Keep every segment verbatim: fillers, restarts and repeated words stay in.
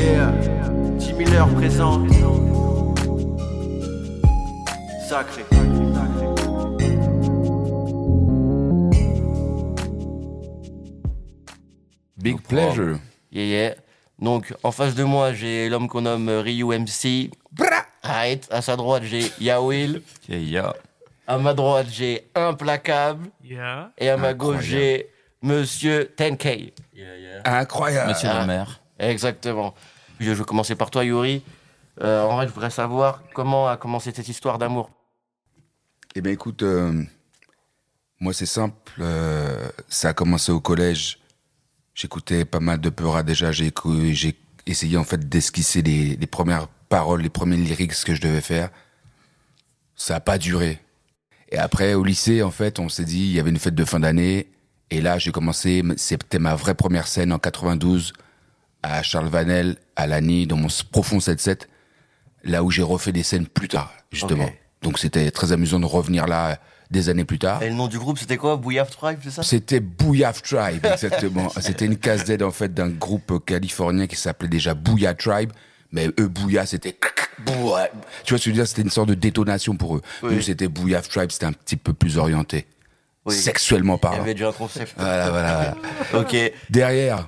Yeah, Jim Miller présent. Sacré. Big pleasure. Yeah, yeah. Donc, en face de moi, j'ai l'homme qu'on nomme Ryu M C. Bra! Right. À sa droite, j'ai Yawil. Yeah, yeah. À ma droite, j'ai Implacable. Yeah. Et à ma Incroyable. gauche, j'ai Monsieur ten K. Yeah, yeah. Incroyable. Monsieur Ah. le maire. Exactement. Je vais commencer par toi, Yuri. Euh, en vrai, je voudrais savoir comment a commencé cette histoire d'amour. Eh bien, écoute, euh, moi, c'est simple. euh, ça a commencé au collège. J'écoutais pas mal de Peura déjà. J'ai, écou- j'ai essayé, en fait, d'esquisser les, les premières paroles, les premiers lyrics que je devais faire. Ça a pas duré. Et après, au lycée, en fait, on s'est dit, il y avait une fête de fin d'année. Et là, j'ai commencé, c'était ma vraie première scène en quatre-vingt-douze, à Charles Vanel, à Lagny, dans mon profond sept sept, là où j'ai refait des scènes plus tard, justement. Ok. Donc c'était très amusant de revenir là des années plus tard. Et le nom du groupe, c'était quoi? Bouillaf Tribe, c'est ça? C'était Booyah Tribe, exactement. C'était une case Z, en fait, d'un groupe californien qui s'appelait déjà Booyah Tribe. Mais eux, Booyah, c'était... Bouah. Tu vois ce que je veux dire? C'était une sorte de détonation pour eux. Oui. Nous, c'était Booyah Tribe, c'était un petit peu plus orienté. Oui. Sexuellement Il y parlant. avait déjà un concept. Voilà, voilà, voilà. Ok. Derrière,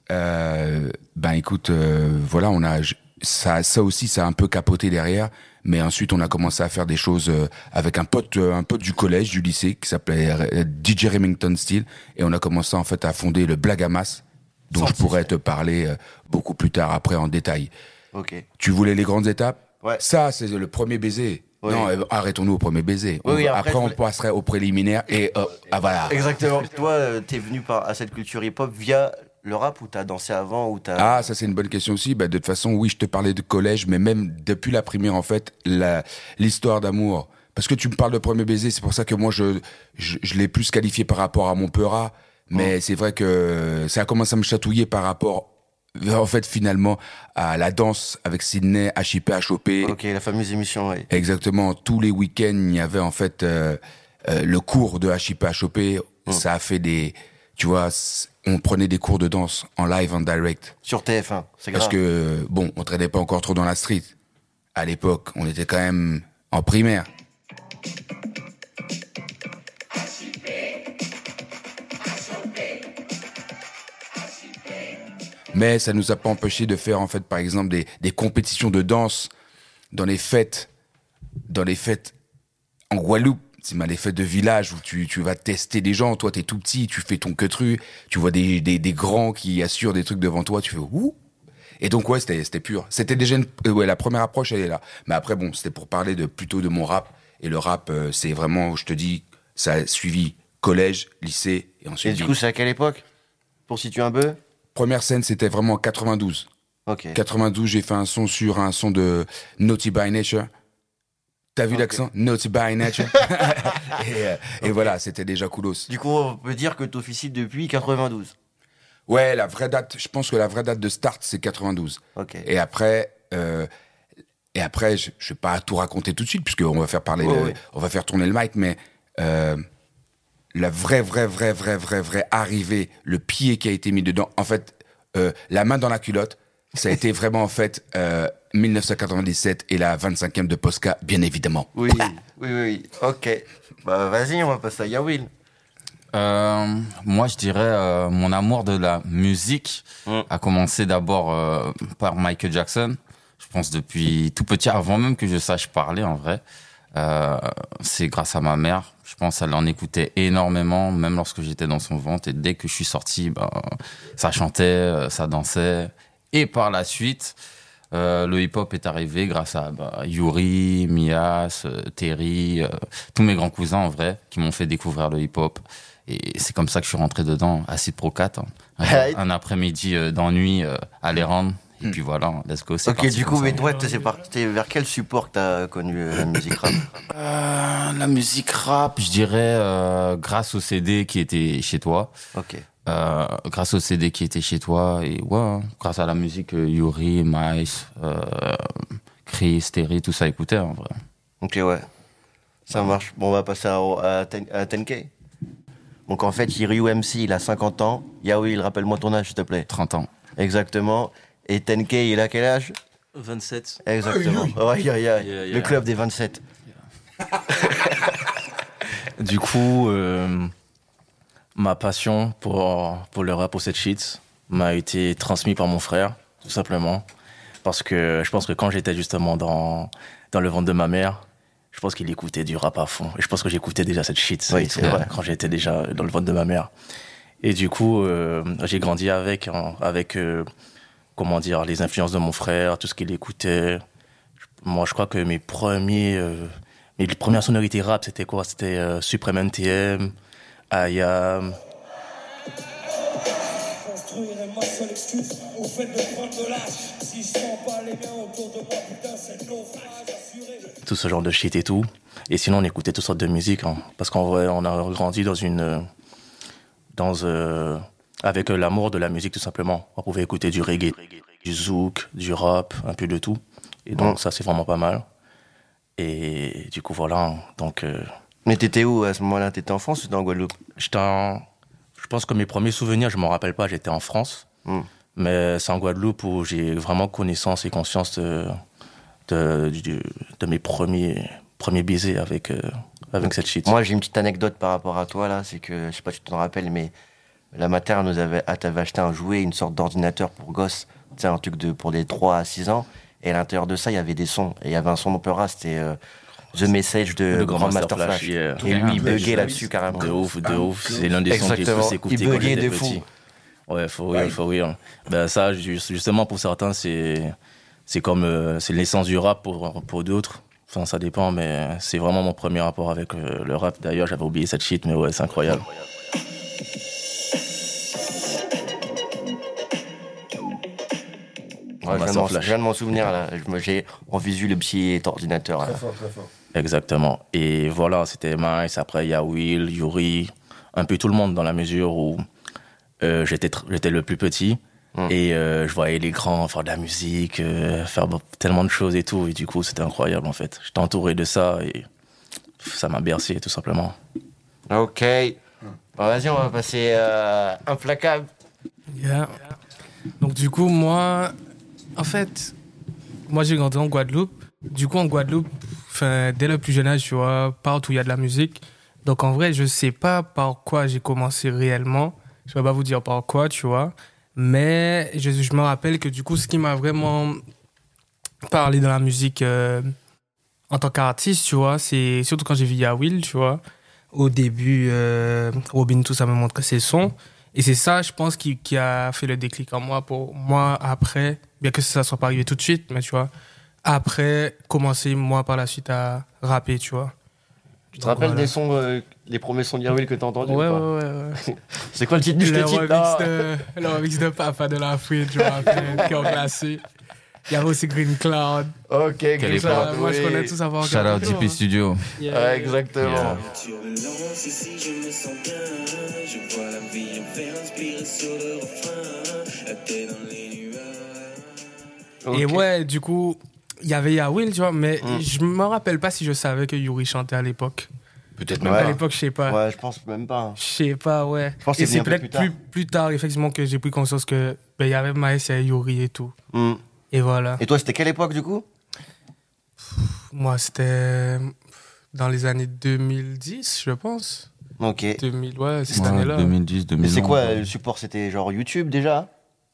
euh, ben écoute, euh, voilà, on a ça, ça aussi, ça a un peu capoté derrière. Mais ensuite, on a commencé à faire des choses euh, avec un pote, euh, un pote du collège, du lycée, qui s'appelait euh, D J Remington Steele, et on a commencé en fait à fonder le Blagamas, dont je pourrais te parler euh, beaucoup plus tard après en détail. Ok. Tu voulais les grandes étapes? Ouais. Ça, c'est le premier baiser. Oui. Non, euh, arrêtons-nous au premier baiser. Oui, On oui, va- après, après, je on voulais- passerait au préliminaire et euh, ah voilà. Exactement. Toi, euh, t'es venu par, à cette culture hip-hop via le rap ou t'as dansé avant ou t'as... Ah, ça c'est une bonne question aussi. Bah, de toute façon, oui, je te parlais de collège, mais même depuis la primaire, en fait, la, l'histoire d'amour. Parce que tu me parles de premier baiser, c'est pour ça que moi, je, je, je l'ai plus qualifié par rapport à mon Peura. Mais c'est vrai que ça a commencé à me chatouiller par rapport, en fait, finalement, à la danse avec Sydney, H I P, H O P. Ok, la fameuse émission, oui. Exactement. Tous les week-ends, il y avait en fait euh, euh, le cours de H I P, H O P. Ça a fait des... Tu vois, c- on prenait des cours de danse en live, en direct. Sur T F un, c'est grave. Parce que, bon, on traînait pas encore trop dans la street. À l'époque, on était quand même en primaire. Mais ça nous a pas empêché de faire, en fait, par exemple, des, des compétitions de danse dans les fêtes, dans les fêtes en Guadeloupe. C'est mal les fêtes de village où tu, tu vas tester des gens. Toi, t'es tout petit, tu fais ton queutru, tu vois des, des, des grands qui assurent des trucs devant toi, tu fais ouh. Et donc, ouais, c'était, c'était pur. C'était déjà une, euh, ouais, la première approche, elle est là. Mais après, bon, c'était pour parler de, plutôt de mon rap. Et le rap, euh, c'est vraiment, je te dis, ça a suivi collège, lycée, et Et ensuite. du vie. coup, c'est à quelle époque? Pour situer un peu? Première scène, c'était vraiment en quatre-vingt-douze. Ok. quatre-vingt-douze, j'ai fait un son sur un son de Naughty by Nature. T'as vu Ok. l'accent? Naughty by Nature. et, euh, et voilà, c'était déjà coolos. Du coup, on peut dire que t'officies depuis quatre-vingt-douze. Ouais, la vraie date, je pense que la vraie date de start, c'est quatre-vingt-douze. Ok. Et après, euh, et après, je, je vais pas tout raconter tout de suite, puisqu'on va faire parler, Ouais, le- ouais. on va faire tourner le mic, mais euh, la vraie, vraie, vraie, vraie, vraie, vraie arrivée, le pied qui a été mis dedans, en fait, euh, la main dans la culotte, ça a été vraiment, en fait, euh, dix-neuf cent quatre-vingt-dix-sept et la vingt-cinquième de Posca, bien évidemment. Oui, oui, oui. Ok. Bah, vas-y, on va passer à Yawil. Euh, moi, je dirais euh, mon amour de la musique Mm. a commencé d'abord euh, par Michael Jackson. Je pense depuis tout petit, avant même que je sache parler en vrai. Euh, c'est grâce à ma mère. Je pense qu'elle en écoutait énormément, même lorsque j'étais dans son ventre. Et dès que je suis sorti, ben, ça chantait, euh, ça dansait. Et par la suite, euh, le hip-hop est arrivé grâce à bah, Yuri, Mias, euh, Terry, euh, tous mes grands cousins en vrai, qui m'ont fait découvrir le hip-hop. Et c'est comme ça que je suis rentré dedans, Acid Pro quatre. Hein. Un, Ouais. un après-midi euh, d'ennui euh, à les rendre. Et puis voilà, let's go. c'est Ok, parti du comme coup, ça. mais toi, t'es parti vers quel support que t'as connu euh, la musique rap? Euh, la musique rap, je dirais euh, grâce au C D qui était chez toi. Ok. Euh, grâce au C D qui était chez toi et ouais, hein, grâce à la musique euh, Yuri, Mice, euh, Chris, Terry, tout ça écoutait en vrai. Ok, ouais. Ça marche. Bon, on va passer à, à, ten, à ten K. Donc, en fait, Ryu M C, il a cinquante ans. Yawil, rappelle-moi ton âge, s'il te plaît. trente ans. Exactement. Et ten K, il a quel âge? vingt-sept. Exactement. Ouais, yeah, yeah. Yeah, yeah. Le club des vingt-sept. Du coup, euh, ma passion pour, pour le rap, pour cette shit, m'a été transmise par mon frère, tout simplement. Parce que je pense que quand j'étais justement dans, dans le ventre de ma mère, je pense qu'il écoutait du rap à fond. Et je pense que j'écoutais déjà cette shit Oui, et c'est tout, vrai. quand j'étais déjà dans le ventre de ma mère. Et du coup, euh, j'ai grandi avec, hein, avec euh, comment dire, les influences de mon frère, tout ce qu'il écoutait. Moi, je crois que mes premiers, euh, mes premières sonorités rap, c'était quoi? C'était euh, Supreme N T M, I A M. Construire est ma seule excuse au fait de prendre de l'âge. Si je sens pas les miens autour de moi, putain, c'est de naufrage assuré. Tout ce genre de shit et tout. Et sinon, on écoutait toutes sortes de musique, hein, parce qu'en vrai, on a grandi dans une, euh, dans euh, avec euh, l'amour de la musique tout simplement. On pouvait écouter du reggae, du zouk, du rap, un peu de tout. Et donc Mm. ça, c'est vraiment pas mal. Et du coup, voilà. Donc, euh, Mais t'étais où à ce moment-là? T'étais en France ou t'étais en Guadeloupe? j'étais en- je pense que mes premiers souvenirs, je m'en rappelle pas. J'étais en France, Mm. mais c'est en Guadeloupe où j'ai vraiment connaissance et conscience de de, du- de mes premiers premiers baisers avec euh, avec cette shit. Moi, j'ai une petite anecdote par rapport à toi, là. C'est que, je sais pas si tu t'en rappelles, mais la mater nous avait, ah, t'avait acheté un jouet, une sorte d'ordinateur pour gosses. Tu sais, un truc de, pour les trois à six ans. Et à l'intérieur de ça, il y avait des sons. Et il y avait un son d'opéra, c'était euh, The Message de Le Grandmaster Flash. yeah. Et lui, il Ouais, buguait ouais, là-dessus, carrément. De ouf, de ouf. C'est l'un des sons que j'ai Exactement. plus écouté Il quand buguait j'étais de fou. petit. Ouais, faut rire, faut rire. Ben ça, ju- justement, pour certains, c'est c'est comme euh, c'est l'essence du rap pour pour d'autres. Enfin, ça dépend, mais c'est vraiment mon premier rapport avec euh, le rap. D'ailleurs, j'avais oublié cette shit, mais ouais, c'est incroyable. Ouais, je, viens de Master m'en- Flash. je viens de m'en souvenir, là. Je me- J'ai en visu le petit ordinateur. Là. Exactement. Et voilà, c'était Miles. Après, il y a Will, Yuri, un peu tout le monde dans la mesure où euh, j'étais tr- j'étais le plus petit. Mm. Et euh, je voyais les grands faire de la musique, euh, faire b- tellement de choses et tout. Et du coup, c'était incroyable en fait. J'étais entouré de ça et pff, ça m'a bercé tout simplement. Ok. Bon, vas-y, on va passer euh, implacable. Yeah. Donc du coup, moi, en fait, moi j'ai grandi en Guadeloupe. Du coup, en Guadeloupe, enfin, dès le plus jeune âge, tu vois, partout il y a de la musique. Donc en vrai, je sais pas par quoi j'ai commencé réellement. Je vais pas vous dire par quoi, tu vois. Mais je, je me rappelle que du coup, ce qui m'a vraiment parlé dans la musique euh, en tant qu'artiste, tu vois, c'est surtout quand j'ai vu Ya Will, tu vois. Au début, euh, Robin, tout ça me montrait ses sons. Et c'est ça, je pense, qui, qui a fait le déclic en moi. Pour moi, après, bien que ça ne soit pas arrivé tout de suite, mais tu vois, après, commencer, moi, par la suite, à rapper, tu vois. Tu te rappelles des sons, euh, les premiers sons d'Irwil que t'as entendus Ouais, ou ouais, pas ouais, ouais. C'est quoi le titre du Le titre remix, là de, le remix de Papa de la Fouine, tu vois, qui ont classé. Il y avait aussi Green Cloud. Ok, Quelle Green époque. Cloud, Moi, je oui. connais tout ça par Shout out cœur. D P Studio. Yeah. Ouais, exactement. Yeah. Turbulence, ici je me sens bien. Je vois la vie en faire inspirer sur le refrain. La tête dans les nuages. Et Ok. ouais, du coup, il y avait Ya Will, tu vois, mais Mm. je me rappelle pas si je savais que Yuri chantait à l'époque. Peut-être même Ouais. À pas. l'époque, je sais pas. Ouais, je pense même pas. Je sais pas, ouais. Je pense que Et c'est c'est venu un peu peut-être plus plus, tard. plus tard, effectivement, que j'ai pris conscience que ben, il y avait Maes, il y avait Yuri et tout. Hmm. Et voilà. Et toi, c'était quelle époque du coup? Moi, c'était dans les années deux mille dix, je pense. Ok. Et deux mille, ouais, c'est cette Ouais, année-là. deux mille dix, deux mille onze. c'est quoi le support? C'était genre YouTube déjà?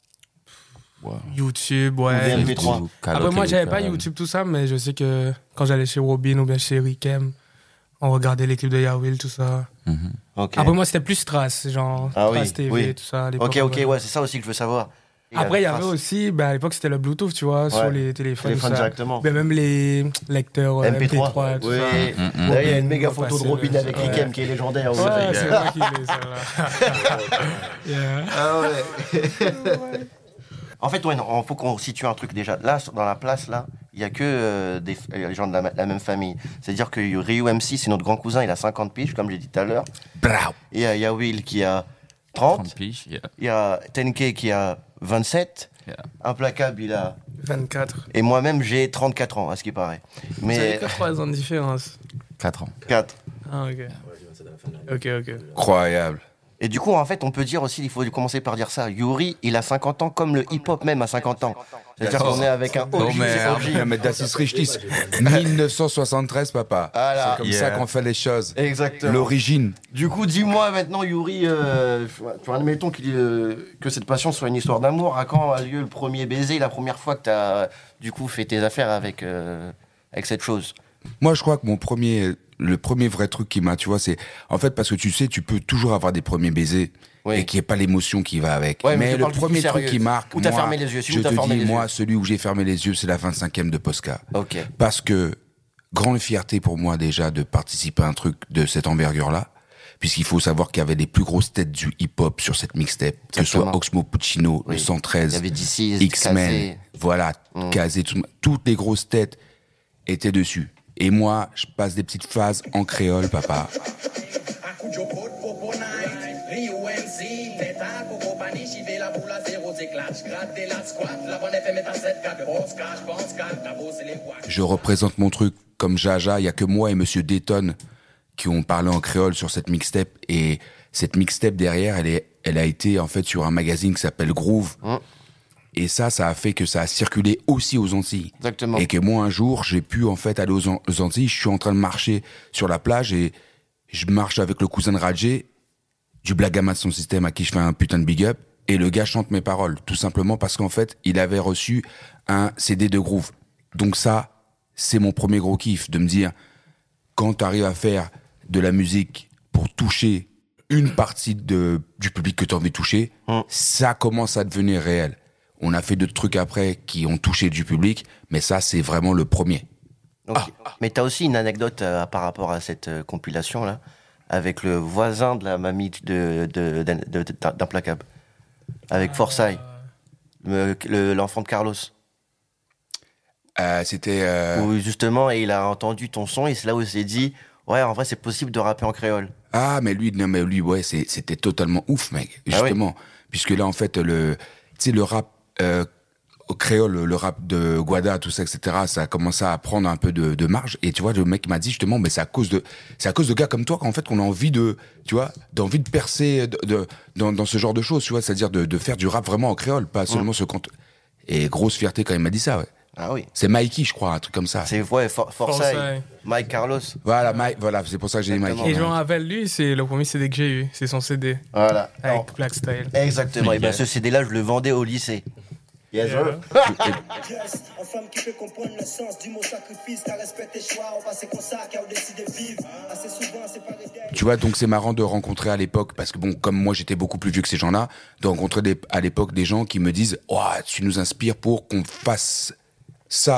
YouTube, Ou ouais. M P trois. Après, moi, j'avais pas YouTube, tout ça, mais je sais que quand j'allais chez Robin ou bien chez Rikem, on regardait les clips de Ya Will, tout ça. Mhm. Ok. Après, moi, c'était plus Strass, genre Ah oui, Strass T V, oui. tout ça. à l'époque, Ok, ok, ouais. ouais, c'est ça aussi que je veux savoir. Et Après, il y Trace. avait aussi, ben, à l'époque, c'était le Bluetooth, tu vois, sur les téléphones. Téléphone tout ça. directement. Ben, même les lecteurs euh, M P trois. tout Oui. ça. Mm, mm. Là, il y a une On méga va photo de passer Robin le- avec ouais. Rikem qui est légendaire. Ouais, ouais. c'est moi qui l'ai, celle-là. Yeah. Ah ouais. En fait, ouais, non, faut qu'on situe un truc déjà. Là, sur- dans la place, là, il y a que euh, des euh, les gens de la, la même famille. C'est-à-dire que Ryu M C, c'est notre grand cousin, il a cinquante piges, comme j'ai dit tout à l'heure. Bravo. Et il y a- il y a Will qui a trente. trente piges, yeah. Il y a ten K qui a vingt-sept. Yeah. Implacable, il a. vingt-quatre. Et moi-même, j'ai trente-quatre ans, à ce qui paraît. Vous avez Mais. que trois ans de différence. quatre ans. quatre. Ah, ok. Ok, ok. Incroyable. Et du coup, en fait, on peut dire aussi, il faut commencer par dire ça. Yuri, il a cinquante ans, comme le hip-hop même a cinquante ans. C'est-à-dire qu'on est avec un O G. Oh, mais, c'est O G. mais Dassis Richtis, dix-neuf cent soixante-treize, papa. Voilà. C'est comme Yeah. ça qu'on fait les choses. Exactement. L'origine. Du coup, dis-moi maintenant, Yuri, euh, tu vois, admettons qu'il, euh, que cette passion soit une histoire d'amour. À quand a lieu le premier baiser, la première fois que tu as du coup fait tes affaires avec, euh, avec cette chose? Moi, je crois que mon premier, le premier vrai truc qui m'a, tu vois, c'est, en fait, parce que tu sais, tu peux toujours avoir des premiers baisers. Oui. Et qu'il n'y ait pas l'émotion qui va avec. Ouais, mais mais je le parle du premier plus truc sérieux. qui marque, Où t'as moi, fermé les yeux, celui je où t'as te fermé dis, les moi, yeux. celui où j'ai fermé les yeux, c'est la vingt-cinquième de Posca. Ok. Parce que, grande fierté pour moi déjà de participer à un truc de cette envergure-là, puisqu'il faut savoir qu'il y avait les plus grosses têtes du hip-hop sur cette mixtape, que ce soit Exactement. Oxmo Puccino, Oui. le cent Il treize, y avait D C, X-Men, Kazé. voilà, Mm. Kazé, tout- toutes les grosses têtes étaient dessus. Et moi, je passe des petites phases en créole, papa. Je représente mon truc comme Jaja, il y a que moi et Monsieur Dayton qui ont parlé en créole sur cette mixtape, et cette mixtape derrière, elle est, elle a été en fait sur un magazine qui s'appelle Groove. Mm. Et ça, ça a fait que ça a circulé aussi aux Antilles. Exactement. Et que moi, un jour, j'ai pu en fait aller aux, An- aux Antilles. Je suis en train de marcher sur la plage et je marche avec le cousin de Radjé, du Blagama de son système, à qui je fais un putain de big up. Et le gars chante mes paroles, tout simplement parce qu'en fait, il avait reçu un C D de Groove. Donc ça, c'est mon premier gros kiff, de me dire, quand tu arrives à faire de la musique pour toucher une partie de, du public que tu as envie de toucher, Mm. ça commence à devenir réel. On a fait d'autres trucs après qui ont touché du public, mais ça, c'est vraiment le premier. Donc, mais t'as aussi une anecdote euh, par rapport à cette euh, compilation-là, avec le voisin de la mamie de, de, de, de- de- d'Implacable, avec Forsyth, le- le- l'enfant de Carlos. Euh, c'était... euh, Où justement, et il a entendu ton son, et c'est là où il s'est dit, ouais, en vrai, c'est possible de rapper en créole. Ah, mais lui, non, mais lui, ouais, c'est- c'était totalement ouf, mec. Ah oui. Justement. Puisque là, en fait, le, tu sais, le rap, euh, au créole, le, le rap de Guada, tout ça, et cetera, ça a commencé à prendre un peu de, de marge. Et tu vois, le mec m'a dit justement, mais c'est à cause de, c'est à cause de gars comme toi qu'en fait, qu'on a envie de, tu vois, d'envie de percer de, de- dans, dans ce genre de choses, tu vois, c'est-à-dire de, de faire du rap vraiment en créole, pas seulement ce compte. Et grosse fierté quand il m'a dit ça, ouais. Ah oui. C'est Mikey, je crois, un truc comme ça. C'est, ouais, For- Forsyth, Forsyth. Mike Carlos. Voilà, Mike, voilà, c'est pour ça que j'ai dit Exactement. Mikey. Et je me rappelle, lui, c'est le premier C D que j'ai eu. C'est son C D. Voilà. Avec Non. Black Style. Exactement. Et ben, Yeah. ce C D-là, je le vendais au lycée. Yes, Yeah. sir. En femme qui peut comprendre le sens du mot sacrifice, car respecte tes choix, on passe comme ça, car on décide de vivre. Assez souvent, c'est pas les derniers. Tu vois, donc c'est marrant de rencontrer à l'époque, parce que bon, comme moi j'étais beaucoup plus vieux que ces gens-là, de rencontrer des- à l'époque des gens qui me disent « Oh, tu nous inspires pour qu'on fasse ça »,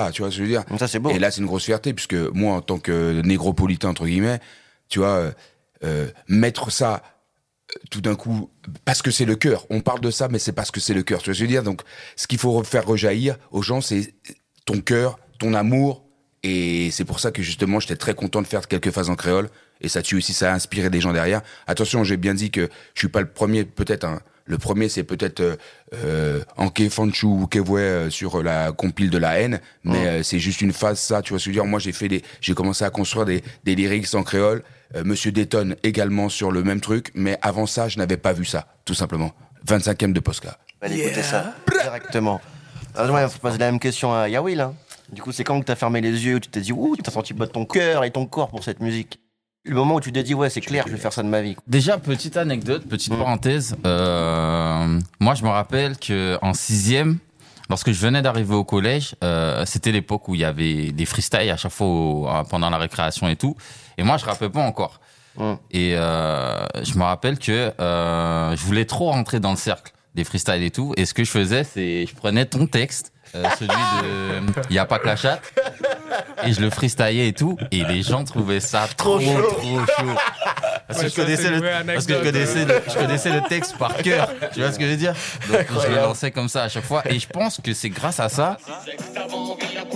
tu vois ce que je veux dire. Ça, c'est beau. Et là, c'est une grosse fierté, puisque moi, en tant que négropolitain, entre guillemets, tu vois, euh, euh, mettre ça euh, tout d'un coup, parce que c'est le cœur. On parle de ça, mais c'est parce que c'est le cœur. Tu vois ce que je veux dire. Donc, ce qu'il faut faire rejaillir aux gens, c'est ton cœur, ton amour. Et c'est pour ça que justement, j'étais très content de faire quelques phases en créole. Et ça tue aussi, ça a inspiré des gens derrière. Attention, j'ai bien dit que je suis pas le premier, peut-être. Hein. Le premier, c'est peut-être euh, euh, Anke Fanchu ou Kevoé euh, sur la compile de la haine, mais Mm. euh, c'est juste une phase, ça. Tu vois ce que je veux dire. Moi, j'ai fait des, j'ai commencé à construire des, des lyrics en créole. Euh, Monsieur Dayton également sur le même truc, mais avant ça, je n'avais pas vu ça, tout simplement. vingt-cinquième de Posca. Allez écouter ça directement. Alors, ouais, on se pose la même question à Yawil. Hein. Du coup, c'est quand que t'as fermé les yeux, où tu t'es dit, ouh, t'as senti battre ton cœur et ton corps pour cette musique. Le moment où tu t'es dit, ouais, c'est clair, je vais faire ça de ma vie. Déjà, petite anecdote, petite Mm. parenthèse. Euh, moi, je me rappelle que en sixième, lorsque je venais d'arriver au collège, euh, c'était l'époque où il y avait des freestyles à chaque fois au- euh, pendant la récréation et tout. Et moi, je rappais pas encore. Mm. Et euh, je me rappelle que euh, je voulais trop rentrer dans le cercle des freestyles et tout. Et ce que je faisais, c'est je prenais ton texte, euh, celui de Il y a pas que la chatte, et je le freestylais et tout. Et les gens trouvaient ça trop, trop chaud. Parce que, Ouais, je ça, connaissais c'est le, une vraie parce que je anecdote. connaissais le, je connaissais le texte par cœur. Tu vois ce que je veux dire? Donc je le lançais comme ça à chaque fois. Et je pense que c'est grâce à ça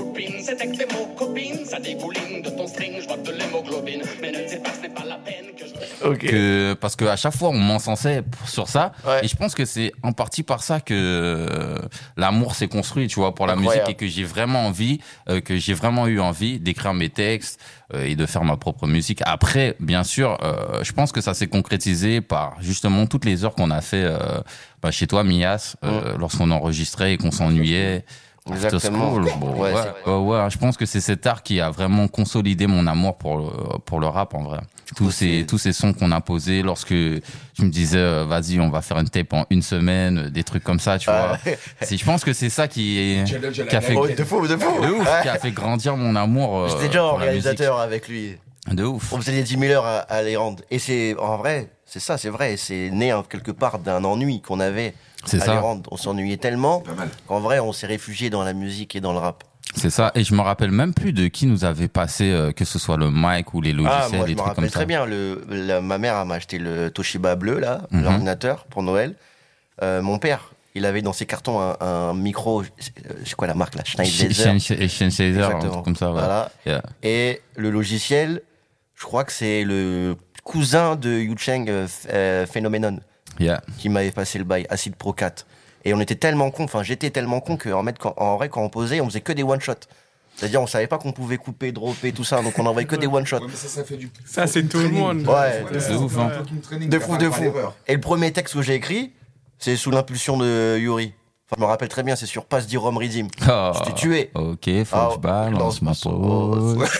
c'était que tes mots copines. Ça dégouline de ton string, je vois de l'hémoglobine. Mais ne dis pas que ce n'est pas la peine que je... Ok. Que, parce qu'à chaque fois, on m'encensait pour- sur ça. Ouais. Et je pense que c'est en partie par ça que euh, l'amour s'est construit, tu vois, pour la Incroyable. musique et que j'ai vraiment envie, euh, que j'ai vraiment eu envie d'écrire mes textes euh, et de faire ma propre musique. Après, bien sûr, euh, je pense que ça s'est concrétisé par justement toutes les heures qu'on a fait euh, bah, chez toi, Mias, euh, lorsqu'on enregistrait et qu'on s'ennuyait. After Exactement. School. Bon, Ouais, ouais, c'est- ouais, ouais, je pense que c'est cet art qui a vraiment consolidé mon amour pour le, pour le rap en vrai. Tous coup, ces, c'est- tous ces sons qu'on a posés lorsque tu me disais, euh, vas-y, on va faire une tape en une semaine, des trucs comme ça, tu Ah, vois. C'est, je pense que c'est ça qui, est, Challenge à la qui a fait, Oh, de fou, de fou. de ouf, Ouais. qui a fait grandir mon amour. euh, J'étais déjà en pour la musique. réalisateur avec lui. De ouf. On faisait des dix mille heures à, à les rendre. Et c'est, en vrai, c'est ça, c'est vrai. C'est né hein, quelque part d'un ennui qu'on avait C'est à ça. les rendre. On s'ennuyait tellement Pas mal. qu'en vrai, on s'est réfugié dans la musique et dans le rap. C'est ça. Et je me rappelle même plus de qui nous avait passé, euh, que ce soit le mic ou les logiciels, Ah, moi, je des me trucs comme rappelle ça. très bien. Le, la- ma mère elle m'a acheté le Toshiba bleu, là, Mhm. l'ordinateur, pour Noël. Euh, mon père, il avait dans ses cartons un, un micro, c'est quoi la marque là, Schneider. Sennheiser, un Exactement. truc comme ça. Ouais. Voilà. Yeah. Et le logiciel, je crois que c'est le cousin de Yucheng euh, Ph- euh, Phenomenon Yeah. qui m'avait passé le bail, Acid Pro quatre. Et on était tellement cons, enfin j'étais tellement con qu'en fait, quand- en vrai, quand on posait, on faisait que des one-shots. C'est-à-dire, on savait pas qu'on pouvait couper, dropper, tout ça, donc on envoyait que des one-shots. Ouais, mais ça, ça fait du. Ça, c'est tout le monde. Ouais. C'est ouf, hein. De fou, de fou. Et le premier texte que j'ai écrit, c'est sous l'impulsion de Yuri. Enfin, je me rappelle très bien, c'est sur Pass d'Irom Rizim. Oh. Je t'ai tué. Ok, faut Ah, que je balance ma lance ma pause. Ouais,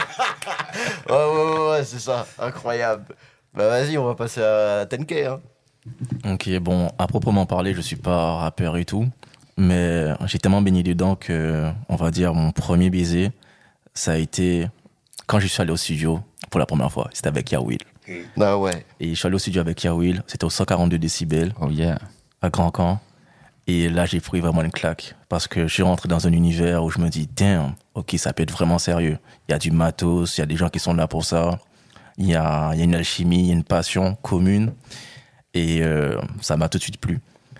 ouais, ouais, ouais, c'est ça. Incroyable. Bah, vas-y, on va passer à ten K, hein. Ok, bon, à proprement parler, je suis pas rappeur et tout, mais j'ai tellement baigné dedans que, on va dire, mon premier baiser, ça a été quand je suis allé au studio pour la première fois. C'était avec Yawil. Ah ouais. Et je suis allé au studio avec Yawil, c'était au cent quarante-deux décibels, Oh yeah. à Grand Camp. Et là, j'ai pris vraiment une claque. Parce que je suis rentré dans un univers où je me dis, damn, ok, ça peut être vraiment sérieux. Il y a du matos, il y a des gens qui sont là pour ça. Il y a, il y a une alchimie, il y a une passion commune. Et euh, ça m'a tout de suite plu.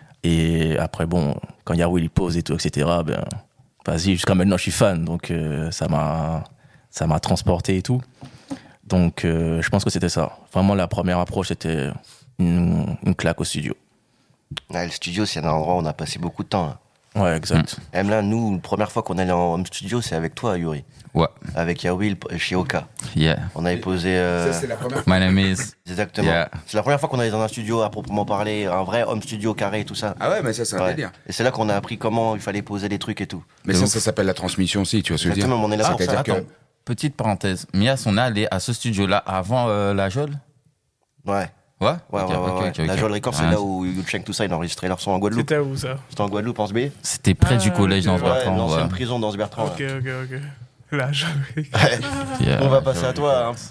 Et après, bon, quand Yahweh il pose et tout, et cetera, ben, vas-y, jusqu'à maintenant, je suis fan. Donc, euh, ça m'a, ça m'a transporté et tout. Donc, euh, je pense que c'était ça. Vraiment, la première approche, c'était une, une claque au studio. Ah, le studio, c'est un endroit où on a passé beaucoup de temps. Là. Ouais, exact. Emelin, nous, la première fois qu'on allait en home studio, c'est avec toi, Yuri. Ouais. Avec Yawil chez Oka. Yeah. On avait posé. euh, Ça, c'est la première. My name is. Exactement. Yeah. C'est la première fois qu'on allait dans un studio à proprement parler, un vrai home studio carré et tout ça. Ah ouais, mais ça, c'est un Ouais. délire. Et c'est là qu'on a appris comment il fallait poser des trucs et tout. Mais De ça, ouf. ça s'appelle la transmission aussi, tu vois ce que je veux dire. Exactement, on est là pour C'est-à-dire ça. que. Attends, petite parenthèse. Mias, on est allé à ce studio-là avant euh, la Jole Ouais. Ouais Ouais, Ok, ouais, ok, ouais, ok, ouais. La ok. Jol Records, c'est Ouais. là où Yucheng, tout ça, ils enregistraient leur son en Guadeloupe. C'était où ça? C'était en Guadeloupe, en S B. C'était près du Ah, collège ok. dans Ouais, Bertrand. l'ancienne Ouais. prison dans ce Bertrand. Ok, ok, ok. Là, je... Yeah. On va passer à toi. Hein.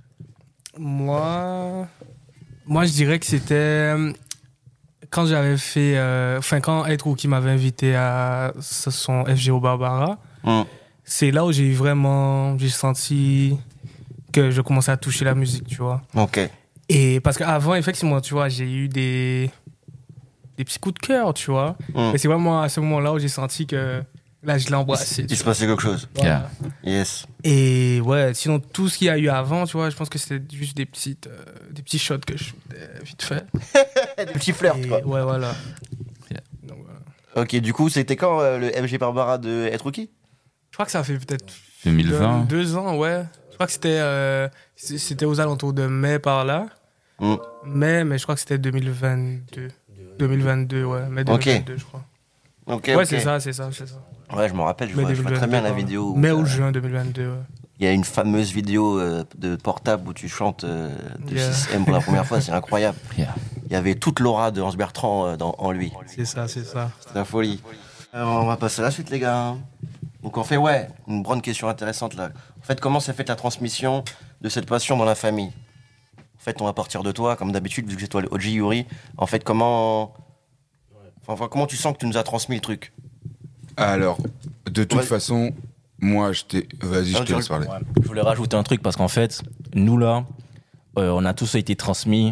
Moi, moi, je dirais que c'était euh, quand j'avais fait, euh, enfin quand Être qui m'avait invité à son F G O Barbara, Mm. c'est là où j'ai vraiment, j'ai senti que je commençais à toucher la musique, tu vois. Ok. Et parce qu'avant, effectivement, tu vois, j'ai eu des des petits coups de cœur, tu vois. Mm. Mais c'est vraiment à ce moment-là où j'ai senti que là, je l'ai embrassé. Il tu se vois. passait quelque chose. Voilà. Yes. Et ouais, sinon tout ce qu'il y a eu avant, tu vois, je pense que c'était juste des petites, euh, des petits shots que je faisais vite fait. Des petits flirts, Et quoi. ouais, voilà. Yeah. Donc, voilà. Ok, du coup, c'était quand euh, le F G Barbara de Être qui Je crois que ça fait peut-être deux mille vingt. deux, deux ans, ouais. Je crois que c'était, euh, c- c'était aux alentours de mai par là. Mm. Mai, mais je crois que c'était deux mille vingt-deux. deux mille vingt-deux, ouais. Mai deux mille vingt-deux, je crois. Ok, Ouais, ok. c'est ça, c'est ça, c'est ça. Ouais, je me rappelle, je Mai vois, je vois très bien la deux mille vingt-deux, vidéo. où, Mai euh, ou juin deux mille vingt-deux, ouais. Il y a une fameuse vidéo euh, de portable où tu chantes euh, de Yeah. six M pour la première fois, c'est incroyable. Yeah. Il y avait toute l'aura de Hans Bertrand euh, dans- en lui. C'est ça, c'est ça. C'est la folie. Alors, on va passer à la suite, les gars. Donc, en fait, ouais, une bonne question intéressante là. En fait, comment s'est faite la transmission de cette passion dans la famille? En fait, on va partir de toi, comme d'habitude, vu que c'est toi le O G Yuri. En fait, comment. Enfin, comment tu sens que tu nous as transmis le truc? Alors, de toute Ouais. façon, moi, je t'ai. Vas-y, je Ah, te laisse parler. Ouais. Je voulais rajouter un truc parce qu'en fait, nous là, euh, on a tous été transmis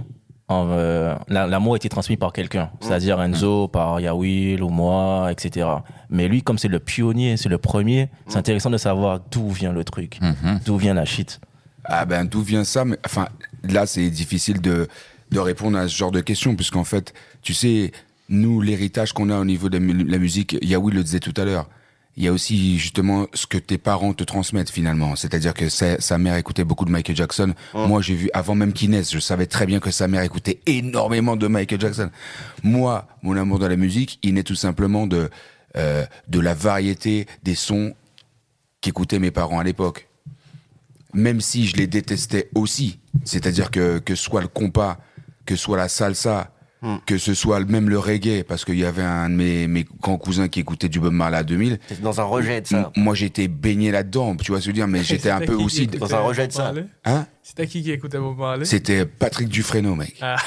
en, euh, la- l'amour a été transmis par quelqu'un, c'est-à-dire Enzo, par Yawil ou moi, et cetera. Mais lui, comme c'est le pionnier, c'est le premier, c'est intéressant de savoir d'où vient le truc, Mhm. d'où vient la shit. Ah ben d'où vient ça? Mais enfin là c'est difficile de de répondre à ce genre de questions puisqu'en fait tu sais nous l'héritage qu'on a au niveau de mu- la musique, Yaoui le disait tout à l'heure. Il y a aussi justement ce que tes parents te transmettent finalement. C'est-à-dire que sa, sa mère écoutait beaucoup de Michael Jackson. Moi j'ai vu avant même qu'il naisse, je savais très bien que sa mère écoutait énormément de Michael Jackson. Moi mon amour dans la musique, il naît tout simplement de euh, de la variété des sons qu'écoutaient mes parents à l'époque. Même si je les détestais aussi, c'est-à-dire que que soit le compas, que soit la salsa, Mm. que ce soit même le reggae, parce qu'il y avait un de mes, mes grands cousins qui écoutait du Bob Marley à deux mille. T'es dans un rejet de ça. M- Moi, j'étais baigné là-dedans, tu vois ce que je veux dire, mais j'étais un C'était peu qui aussi... qui écoutait dans un rejet de Bob ça. Marley? Hein? C'était qui qui écoutait Bob Marley? C'était Patrick Dufresneau, mec. Ah.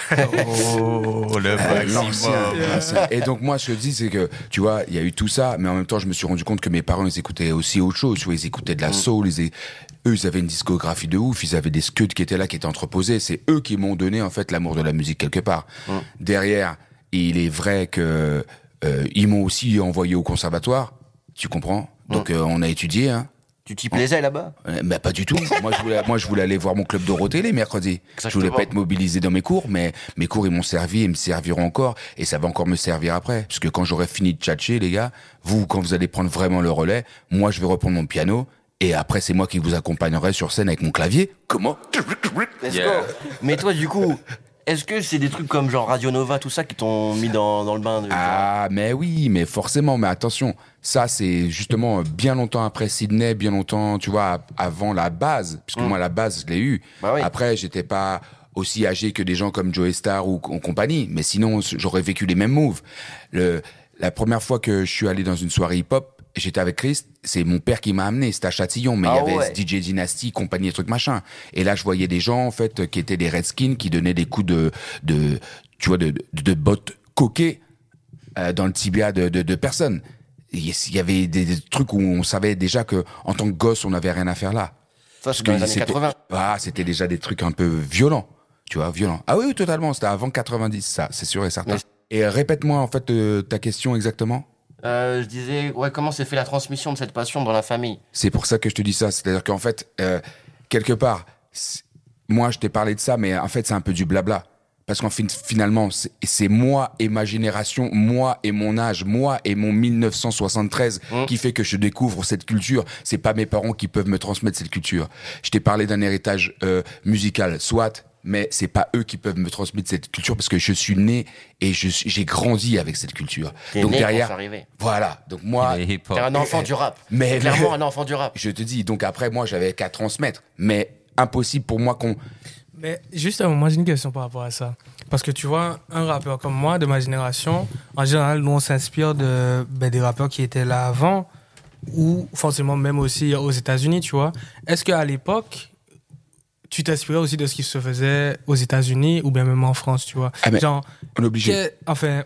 Oh, le Euh, l'ancien, l'ancien. Et donc moi, ce que je dis, c'est que, tu vois, il y a eu tout ça, mais en même temps, je me suis rendu compte que mes parents, ils écoutaient aussi autre chose. Tu vois, ils écoutaient de la soul. Ils é- Eux, ils avaient une discographie de ouf. Ils avaient des scuds qui étaient là, qui étaient entreposés. C'est eux qui m'ont donné, en fait, l'amour de la musique quelque part. Derrière, il est vrai que euh, ils m'ont aussi envoyé au conservatoire. Tu comprends? Donc, euh, on a étudié, hein. Tu t'y plaisais là-bas? Euh, bah pas du tout. Moi je voulais, moi je voulais aller voir mon club Dorothée les mercredis. Je voulais Exactement. pas être mobilisé dans mes cours, mais mes cours ils m'ont servi et me serviront encore, et ça va encore me servir après. Puisque quand j'aurai fini de tchatcher, les gars, vous quand vous allez prendre vraiment le relais, moi je vais reprendre mon piano. Et après, c'est moi qui vous accompagnerai sur scène avec mon clavier. Comment? Let's Yeah. go. Mais toi, du coup, est-ce que c'est des trucs comme genre Radio Nova, tout ça, qui t'ont mis dans, dans le bain de... Ah, mais oui, mais forcément, mais attention, ça c'est justement bien longtemps après Sydney, bien longtemps, tu vois, avant la base, puisque moi la base je l'ai eu. Bah oui. Après, j'étais pas aussi âgé que des gens comme Joey Star ou en compagnie, mais sinon j'aurais vécu les mêmes moves. Le, la première fois que je suis allé dans une soirée hip-hop, j'étais avec Chris, c'est mon père qui m'a amené, c'était à Châtillon, mais il Ah y avait ouais. D J Dynasty, compagnie et trucs machin. Et là, je voyais des gens, en fait, qui étaient des Redskins, qui donnaient des coups de, de, tu vois, de, de, de bottes coquées, euh, dans le tibia de, de, de personnes. Il y avait des, des trucs où on savait déjà que, en tant que gosse, on n'avait rien à faire là. Ça, c'est dans les Parce que années c'était- quatre-vingts. Ah, c'était déjà des trucs un peu violents. Tu vois, violents. Ah oui, oui, totalement. C'était avant quatre-vingt-dix, ça, c'est sûr et certain. Mais- Et euh, répète-moi, en fait, euh, ta question exactement. Euh, je disais, ouais, comment s'est fait la transmission de cette passion dans la famille? C'est pour ça que je te dis ça. C'est-à-dire qu'en fait, euh, quelque part, c'est- moi, je t'ai parlé de ça, mais en fait, c'est un peu du blabla. Parce qu'en fin, finalement, c'est c'est moi et ma génération, moi et mon âge, moi et mon mille neuf cent soixante-treize Mmh. qui fait que je découvre cette culture. C'est pas mes parents qui peuvent me transmettre cette culture. Je t'ai parlé d'un héritage euh, musical, soit, mais c'est pas eux qui peuvent me transmettre cette culture parce que je suis né et je suis- j'ai grandi avec cette culture. T'es Donc né derrière, quand c'est arrivé. voilà. Donc moi, Les hip-hop. T'es un enfant du rap. Mais- T'es clairement un enfant du rap. je te dis, donc après, moi, j'avais qu'à transmettre. Mais impossible pour moi qu'on... Mais justement, moi j'ai une question par rapport à ça. Parce que tu vois, un rappeur comme moi, de ma génération, en général, nous on s'inspire de, ben, des rappeurs qui étaient là avant, ou forcément même aussi aux États-Unis, tu vois. Est-ce qu'à l'époque, tu t'inspirais aussi de ce qui se faisait aux États-Unis ou bien même en France, tu vois? Ah, mais Genre, on est obligé. que- enfin,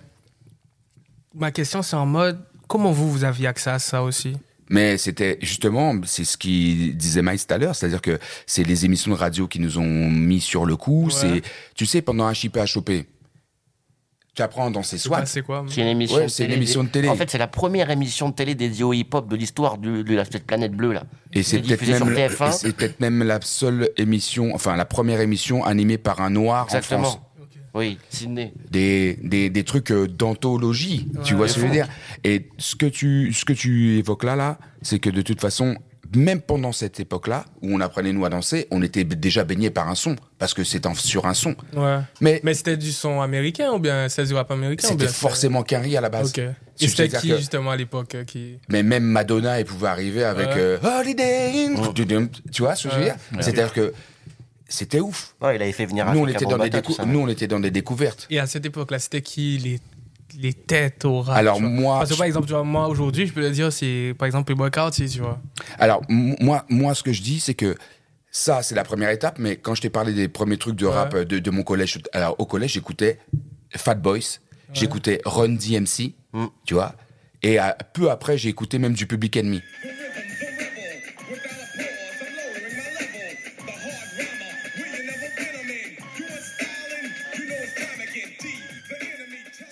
ma question c'est en mode, comment vous, vous aviez accès à ça aussi? Mais c'était justement, c'est ce qu'il disait Miles tout à l'heure, c'est-à-dire que c'est les émissions de radio qui nous ont mis sur le coup. Ouais. C'est, tu sais, pendant un chipé à choper, tu apprends dans ces C'est SWAT. pas- C'est quoi? C'est une émission Ouais, de c'est une télé. émission de télé. En fait, c'est la première émission de télé dédiée au hip-hop de l'histoire de, de la cette planète bleue, là. Et c'est peut-être diffusé sur même, T F un. et c'est peut-être même la seule émission, enfin la première émission animée par un noir en France. Exactement. Oui, Sydney. Des, des, des trucs euh, d'anthologie, tu Ouais, vois de ce que je veux fou. dire. Et ce que tu, ce que tu évoques là, là, c'est que de toute façon, même pendant cette époque-là, où on apprenait nous à danser, on était b- déjà baigné par un son, parce que c'est en- sur un son. Ouais. Mais, Mais c'était du son américain ou bien c'est du rap américain? ou c'était bien forcément Kenry à la base. Ok. Et Je c'était veux dire qui que- justement à l'époque euh, qui... Mais même Madonna, elle pouvait arriver avec Ouais. euh, Holiday in... Tu vois ce que je veux Ouais. dire. C'est-à-dire que c'était ouf. Ouais, il avait fait venir Nous on, Africa était dans des Bambaataa, tout décou- ça. nous, on était dans des découvertes. Et à cette époque-là, c'était qui les, les têtes au rap? Alors tu vois? moi, Parce que par exemple, tu vois, moi aujourd'hui, je peux te dire, c'est par exemple Playboy Carti, tu vois. Alors, m- moi, moi, ce que je dis, c'est que ça, c'est la première étape, mais quand je t'ai parlé des premiers trucs de Ouais. rap euh, de, de mon collège, alors au collège, j'écoutais Fat Boys, j'écoutais Run D M C, Mm. tu vois, et euh, peu après, j'ai écouté même du Public Enemy.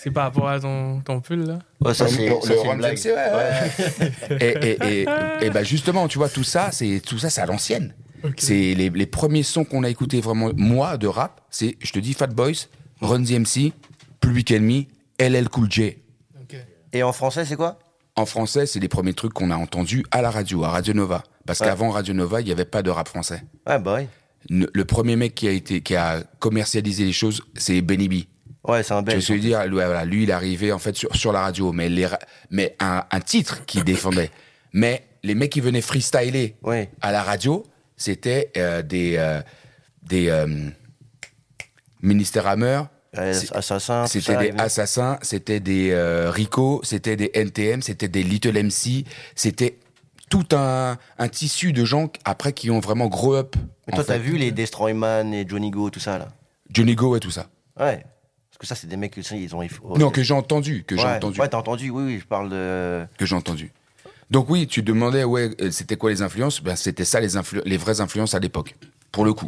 C'est par rapport à ton, ton pull, là? Ouais, ça, c'est, le, ça, le c'est une Run blague. D M C, ouais, ouais. et, et, et, et bah justement, tu vois, tout ça, c'est tout ça, c'est à l'ancienne. Ok. C'est les, les premiers sons qu'on a écoutés vraiment, moi, de rap, c'est, je te dis, Fat Boys, Run D M C, Public Enemy, L L Cool J. Ok. Et en français, c'est quoi? En français, c'est les premiers trucs qu'on a entendus à la radio, à Radio Nova. Parce Ouais. qu'avant Radio Nova, il n'y avait pas de rap français. Ouais, bah oui. Ne- Le premier mec qui a été, qui a commercialisé les choses, c'est Benny B. Ouais, c'est un Tu vois belge. ce que je veux dire? Lui, voilà, lui, il est arrivé en fait sur, sur la radio, mais, les, ra- mais un, un titre qu'il défendait. Mais les mecs qui venaient freestyler Ouais. à la radio, c'était euh, des euh, des euh, Ministère Hammer, Ouais, c'est- assassin, tout c'était ça, des les mecs. Assassins, c'était des euh, Rico, c'était des N T M, c'était des Little M C, c'était tout un, un tissu de gens après qui ont vraiment grow up. Mais en toi, t'as fait. vu les Destroyman et Johnny Go, tout ça, là? Johnny Go et tout ça. Ouais. Parce que ça, c'est des mecs que ça, ils ont. oh, Non, c'est- que j'ai entendu, que j'ai ouais. entendu. Ouais, t'as entendu, oui, oui, je parle de. que j'ai entendu. Donc oui, tu demandais ouais, euh, c'était quoi les influences? Ben c'était ça les influ- les vraies influences à l'époque. Pour le coup.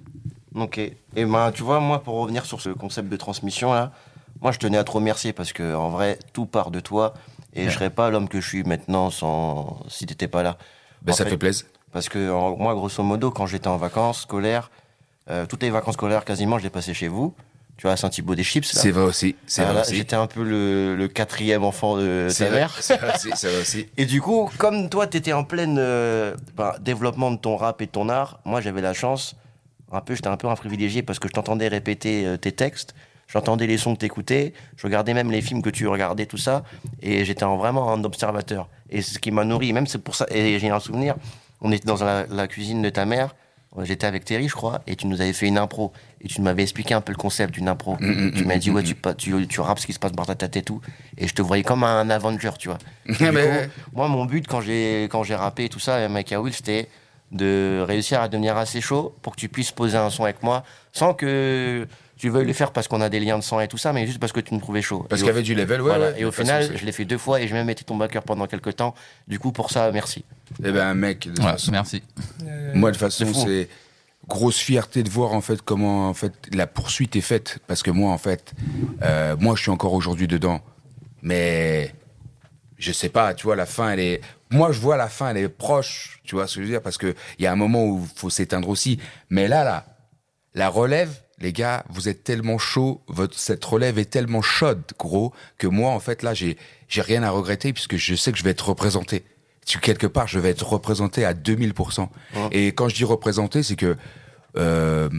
Ok. Et ben, tu vois, moi, pour revenir sur ce concept de transmission, là, moi, je tenais à te remercier parce que, en vrai, tout part de toi et je serais pas l'homme que je suis maintenant sans si t'étais pas là. Ben En ça fait, plaisir. Parce que, en- moi, grosso modo, quand j'étais en vacances scolaires, euh, toutes les vacances scolaires, quasiment, je les passais chez vous. Tu vois, à Saint-Thibaud-des-Chips, là. C'est vrai aussi. C'est Ah, vrai là, aussi. J'étais un peu le, le quatrième enfant de C'est ta vrai. mère. C'est vrai aussi. C'est vrai aussi. Et du coup, comme toi, t'étais en plein euh, ben, développement de ton rap et de ton art, moi, j'avais la chance, un peu, j'étais un peu un privilégié parce que je t'entendais répéter euh, tes textes, j'entendais les sons que t'écoutais, je regardais même les films que tu regardais, tout ça, et j'étais en- vraiment un observateur. Et c'est ce qui m'a nourri, même c'est pour ça, et j'ai un souvenir, on était dans la, la cuisine de ta mère, j'étais avec Terry, je crois, et tu nous avais fait une impro, et tu m'avais expliqué un peu le concept d'une impro. Mm, tu m'as dit, ouais, tu, pa- tu, tu rappes ce qui se passe dans ta tête et tout, et je te voyais comme un Avenger, tu vois. Et du Mais- coup, moi, mon but quand j'ai quand j'ai rappé et tout ça avec Mike Will, c'était de réussir à devenir assez chaud pour que tu puisses poser un son avec moi, sans que tu veuilles le faire parce qu'on a des liens de sang et tout ça, mais juste parce que tu me trouvais chaud. Parce Et qu'il y au- avait du level, ouais. voilà. ouais, Et au de toute final, façon, c'est- je l'ai fait deux fois et j'ai même été ton backer pendant quelques temps. Du coup, pour ça, merci. Eh ben mec, de toute Ouais, façon, merci. Euh, moi de toute façon C'est fou. c'est grosse fierté de voir en fait comment en fait la poursuite est faite parce que moi en fait euh, moi je suis encore aujourd'hui dedans mais je sais pas tu vois la fin elle est moi je vois la fin elle est proche tu vois ce que je veux dire parce que il y a un moment où il faut s'éteindre aussi mais là là la relève les gars vous êtes tellement chaud votre cette relève est tellement chaude gros que moi en fait là j'ai j'ai rien à regretter puisque je sais que je vais être représenté tu, quelque part, je vais être représenté à deux mille pour cent. Ouais. Et quand je dis représenté, c'est que euh,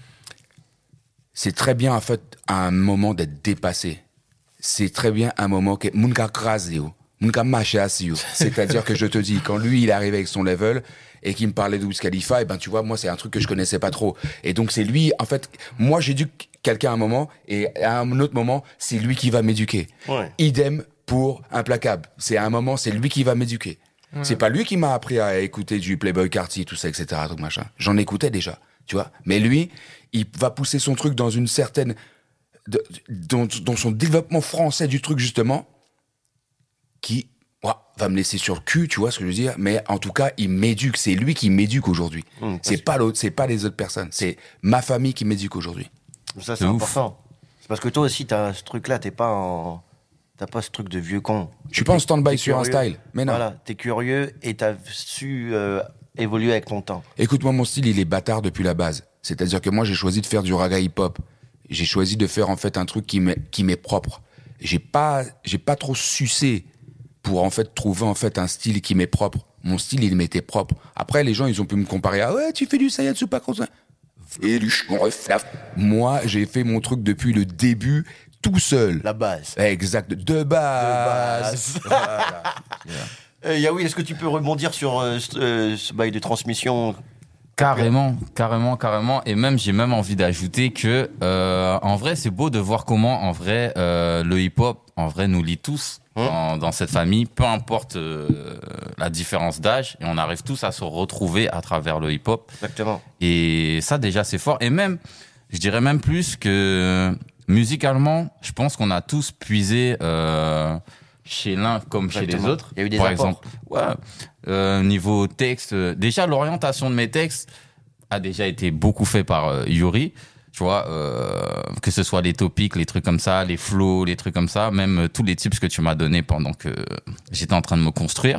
c'est très bien, en fait, à un moment d'être dépassé. C'est très bien un moment que Munga Krasio, Munga Machasio. C'est-à-dire que je te dis, quand lui, il est arrivé avec son level et qu'il me parlait de Wiz Khalifa, et ben, tu vois, moi, c'est un truc que je connaissais pas trop. Et donc, c'est lui, en fait, moi, j'éduque quelqu'un à un moment et à un autre moment, c'est lui qui va m'éduquer. Ouais. Idem pour Implacable. C'est à un moment, c'est lui qui va m'éduquer. C'est pas lui qui m'a appris à écouter du Playboy Carty, tout ça, et cetera. Tout machin. J'en écoutais déjà, tu vois. Mais lui, il va pousser son truc dans une certaine, de- dans, dans son développement français du truc justement, qui ouah, va me laisser sur le cul, tu vois ce que je veux dire. Mais en tout cas, il m'éduque. C'est lui qui m'éduque aujourd'hui. Mmh, c'est pas l'autre, c'est pas les autres personnes. C'est ma famille qui m'éduque aujourd'hui. Ça, c'est De ouf. important. C'est parce que toi aussi, t'as ce truc-là, t'es pas en. T'as pas ce truc de vieux con. Je suis pas en T'es- stand-by t'es sur un curieux. style, mais non. Voilà, t'es curieux et t'as su euh, évoluer avec ton temps. Écoute-moi, mon style, il est bâtard depuis la base. C'est-à-dire que moi, j'ai choisi de faire du raga hip-hop. J'ai choisi de faire, en fait, un truc qui m'est, qui m'est propre. J'ai pas, j'ai pas trop sucé pour, en fait, trouver, en fait, un style qui m'est propre. Mon style, il m'était propre. Après, les gens, ils ont pu me comparer à, ouais, tu fais du Sayatsu pas comme ça. Et du ch- on refait. Moi, j'ai fait mon truc depuis le début, tout seul. La base. Exact. De base. Euh, Yaoui, est-ce que tu peux rebondir sur euh, ce, euh, ce bail de transmission? Carrément, carrément, carrément. Et même, j'ai même envie d'ajouter que, euh, en vrai, c'est beau de voir comment, en vrai, euh, le hip-hop, en vrai, nous lie tous Hum. dans, dans cette famille, peu importe euh, la différence d'âge, et on arrive tous à se retrouver à travers le hip-hop. Exactement. Et ça, déjà, c'est fort. Et même, je dirais même plus que musicalement, je pense qu'on a tous puisé euh, chez l'un comme chez les Exactement. autres. Il y a eu des Par apports. exemple, ouais, euh, niveau texte, euh, déjà l'orientation de mes textes a déjà été beaucoup fait par euh, Yuri. Tu vois, euh, que ce soit les topics, les trucs comme ça, les flows, les trucs comme ça, même euh, tous les tips que tu m'as donnés pendant que j'étais en train de me construire.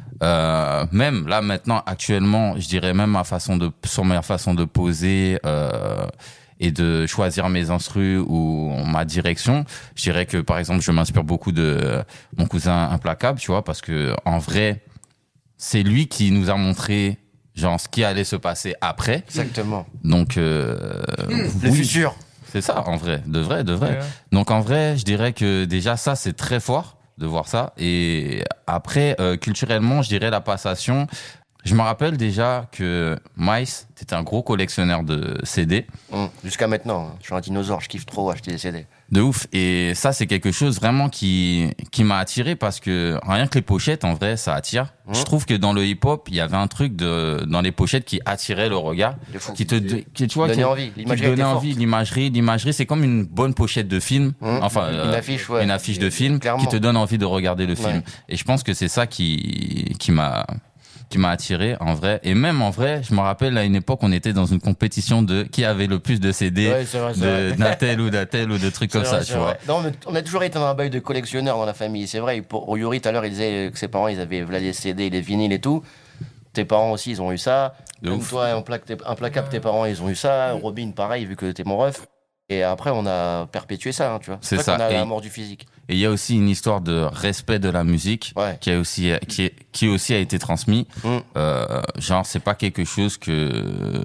Euh, même là maintenant, actuellement, je dirais même ma façon de, sur ma façon de poser euh, et de choisir mes instrus ou ma direction, je dirais que par exemple, je m'inspire beaucoup de euh, mon cousin Implacable, tu vois, parce que en vrai, c'est lui qui nous a montré genre ce qui allait se passer après. Exactement. Donc euh, Le oui, futur. c'est ça en vrai, de vrai, de vrai. Ouais. Donc en vrai, je dirais que déjà ça c'est très fort de voir ça. Et après, euh, culturellement, je dirais la passation. Je me rappelle déjà que Mice, t'étais un gros collectionneur de C D. Hum, Jusqu'à maintenant, hein. Je suis un dinosaure, je kiffe trop acheter des C D. De ouf. Et ça, c'est quelque chose vraiment qui, qui m'a attiré parce que rien que les pochettes, en vrai, ça attire. Mmh. Je trouve que dans le hip-hop, il y avait un truc de, dans les pochettes qui attirait le regard. De fou. Qui te, qui, tu vois, Donnait qui, envie. qui te L'imagerie donnait était envie. forte. L'imagerie, l'imagerie, c'est comme une bonne pochette de film. Mmh. Enfin, Une euh, affiche, ouais. une affiche de film Clairement. qui te donne envie de regarder le film. Ouais. Et je pense que c'est ça qui, qui m'a, qui m'a attiré en vrai. Et même en vrai, je me rappelle à une époque, on était dans une compétition de qui avait le plus de C D Ouais, c'est vrai, c'est de vrai. d'un tel ou d'un tel ou de trucs comme C'est ça, vrai, tu c'est vois. vrai. Non, mais on a toujours été dans un bail de collectionneurs dans la famille. C'est vrai, pour Yuri, tout à l'heure, il disait que ses parents, ils avaient voilà, les C D, les vinyles et tout. Tes parents aussi, ils ont eu ça. De Même ouf. toi, Implac- Implacable, tes parents, ils ont eu ça. Robin, pareil, vu que t'es mon ref. Et après, on a perpétué ça, hein, tu vois. C'est vrai ça. qu'on a Et- la mort du physique. Et il y a aussi une histoire de respect de la musique Ouais. qui a aussi qui, est- qui aussi a été transmis. Mm. Euh, genre c'est pas quelque chose que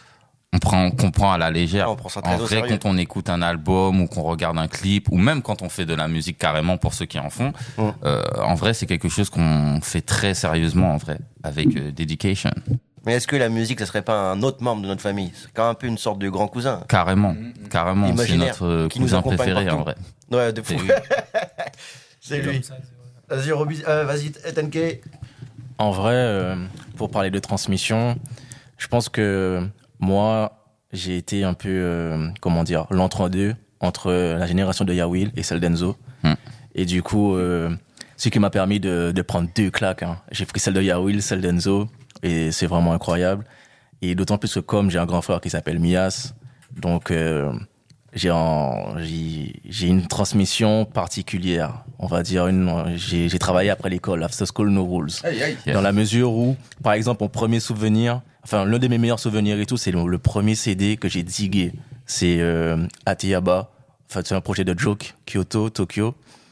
on prend qu'on prend à la légère. Ah, on prend ça très En au vrai, sérieux. quand on écoute un album ou qu'on regarde un clip ou même quand on fait de la musique carrément pour ceux qui en font, Mm. euh, en vrai c'est quelque chose qu'on fait très sérieusement en vrai avec euh, dedication. Mais est-ce que la musique, ça serait pas un autre membre de notre famille? C'est quand même un peu une sorte de grand cousin. Carrément, carrément, c'est Imaginaire, notre euh, qui nous cousin accompagne préféré partout. en vrai. Ouais, de fou. C'est lui. C'est lui. Vas-y, Roby, euh, vas-y, T N K. En vrai, euh, pour parler de transmission, je pense que moi, j'ai été un peu, euh, comment dire, l'entre-deux entre la génération de Yawil et celle d'Enzo. Hmm. Et du coup, euh, ce qui m'a permis de, de prendre deux claques. Hein. J'ai pris celle de Yawil, celle d'Enzo, et c'est vraiment incroyable. Et d'autant plus que comme j'ai un grand frère qui s'appelle Mias, donc euh, j'ai, en, j'ai, j'ai une transmission particulière. On va dire, une, j'ai, j'ai travaillé après l'école, after school, no rules. Dans la mesure où, par exemple, mon premier souvenir, enfin, l'un de mes meilleurs souvenirs et tout, c'est le, le premier C D que j'ai digué. C'est euh, Atiyaba. Enfin, c'est un projet de Joke, Kyoto, Tokyo.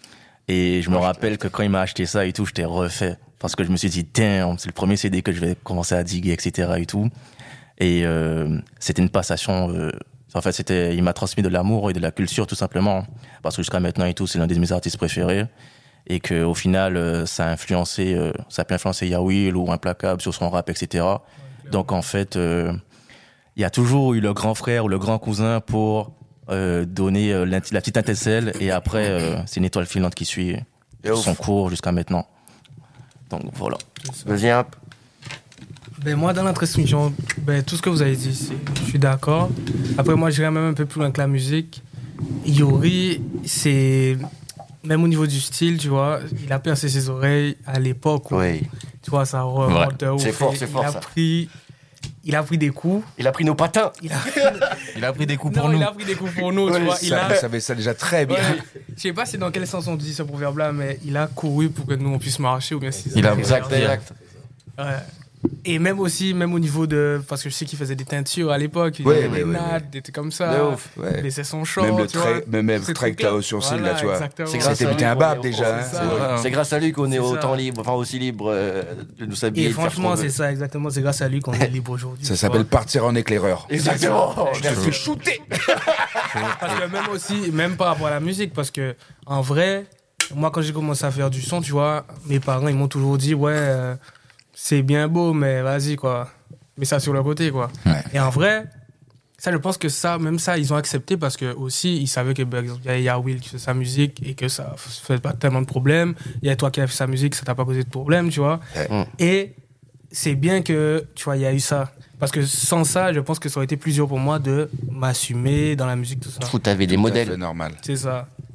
Et je me rappelle que quand il m'a acheté ça et tout, j'étais refait. Parce que je me suis dit, damn, c'est le premier C D que je vais commencer à diguer, et cetera et tout. Et euh, c'était une passation. Euh, en fait, c'était, il m'a transmis de l'amour et de la culture, tout simplement. Parce que jusqu'à maintenant et tout, c'est l'un de mes artistes préférés. Et qu'au final, euh, ça a influencé, euh, ça a pu influencer Yawil ou Implacable sur son rap, et cetera. Donc, en fait, euh, il y a toujours eu le grand frère ou le grand cousin pour euh, donner euh, la petite étincelle. Et après, euh, c'est une étoile filante qui suit Et ouf. son cours jusqu'à maintenant. Donc, voilà. Vas-y, un peu. Ben moi, dans la transmission, ben, tout ce que vous avez dit, c'est- je suis d'accord. Après, moi, j'irais même un peu plus loin que la musique. Yuri, c'est... Même au niveau du style, tu vois, il a percé ses oreilles à l'époque où, Oui. tu vois, ça remonte de ouf. C'est fort, Et c'est il fort, a ça. Pris, il a pris des coups. Il a pris nos patins. Il a, Il a pris des coups non, pour nous. il a pris des coups pour nous, tu Ouais, vois. Il Ça, a... vous savez ça déjà très bien. Ouais, je sais pas si dans quel sens on dit ce proverbe-là, mais il a couru pour que nous on puisse marcher ou bien si Il a- Exact, Bien. exact. Ouais. Et même aussi, même au niveau de. Parce que je sais qu'il faisait des teintures à l'époque, il Ouais, faisait ouais, des ouais, nattes, des trucs comme De ça. ouf. Ouais. Il laissait son short. Même le tu trait, vois. même même le Ces trait que trucs-là. t'as au sourcil, Voilà, là, tu vois. exactement. C'est grâce C'était à buté lui un qu'on barbe est- déjà. c'est hein. ça. Ouais. C'est grâce à lui qu'on est C'est autant ça. libre, enfin aussi libre euh, de nous s'habiller. Et de faire ce franchement, qu'on c'est veut. ça, exactement. C'est grâce à lui qu'on est libre aujourd'hui. Ça tu s'appelle vois. partir en éclaireur. Exactement. Je te fais shooter. Parce que même aussi, même par rapport à la musique, parce que en vrai, moi quand j'ai commencé à faire du son, tu vois, mes parents ils m'ont toujours dit ouais, euh, c'est bien beau, mais vas-y quoi, mets ça sur le côté quoi. Ouais. Et en vrai, ça je pense que ça, même ça, ils ont accepté parce que aussi ils savaient que par exemple, il y a Will qui fait sa musique et que ça fait pas tellement de problèmes. Il y a toi qui as fait sa musique, ça t'a pas causé de problème, tu vois. Ouais. Et c'est bien que tu vois, il y a eu ça. Parce que sans ça, je pense que ça aurait été plus dur pour moi de m'assumer dans la musique, tout ça. Fou, t'avais des Tout à fait modèles. normal. C'est ça.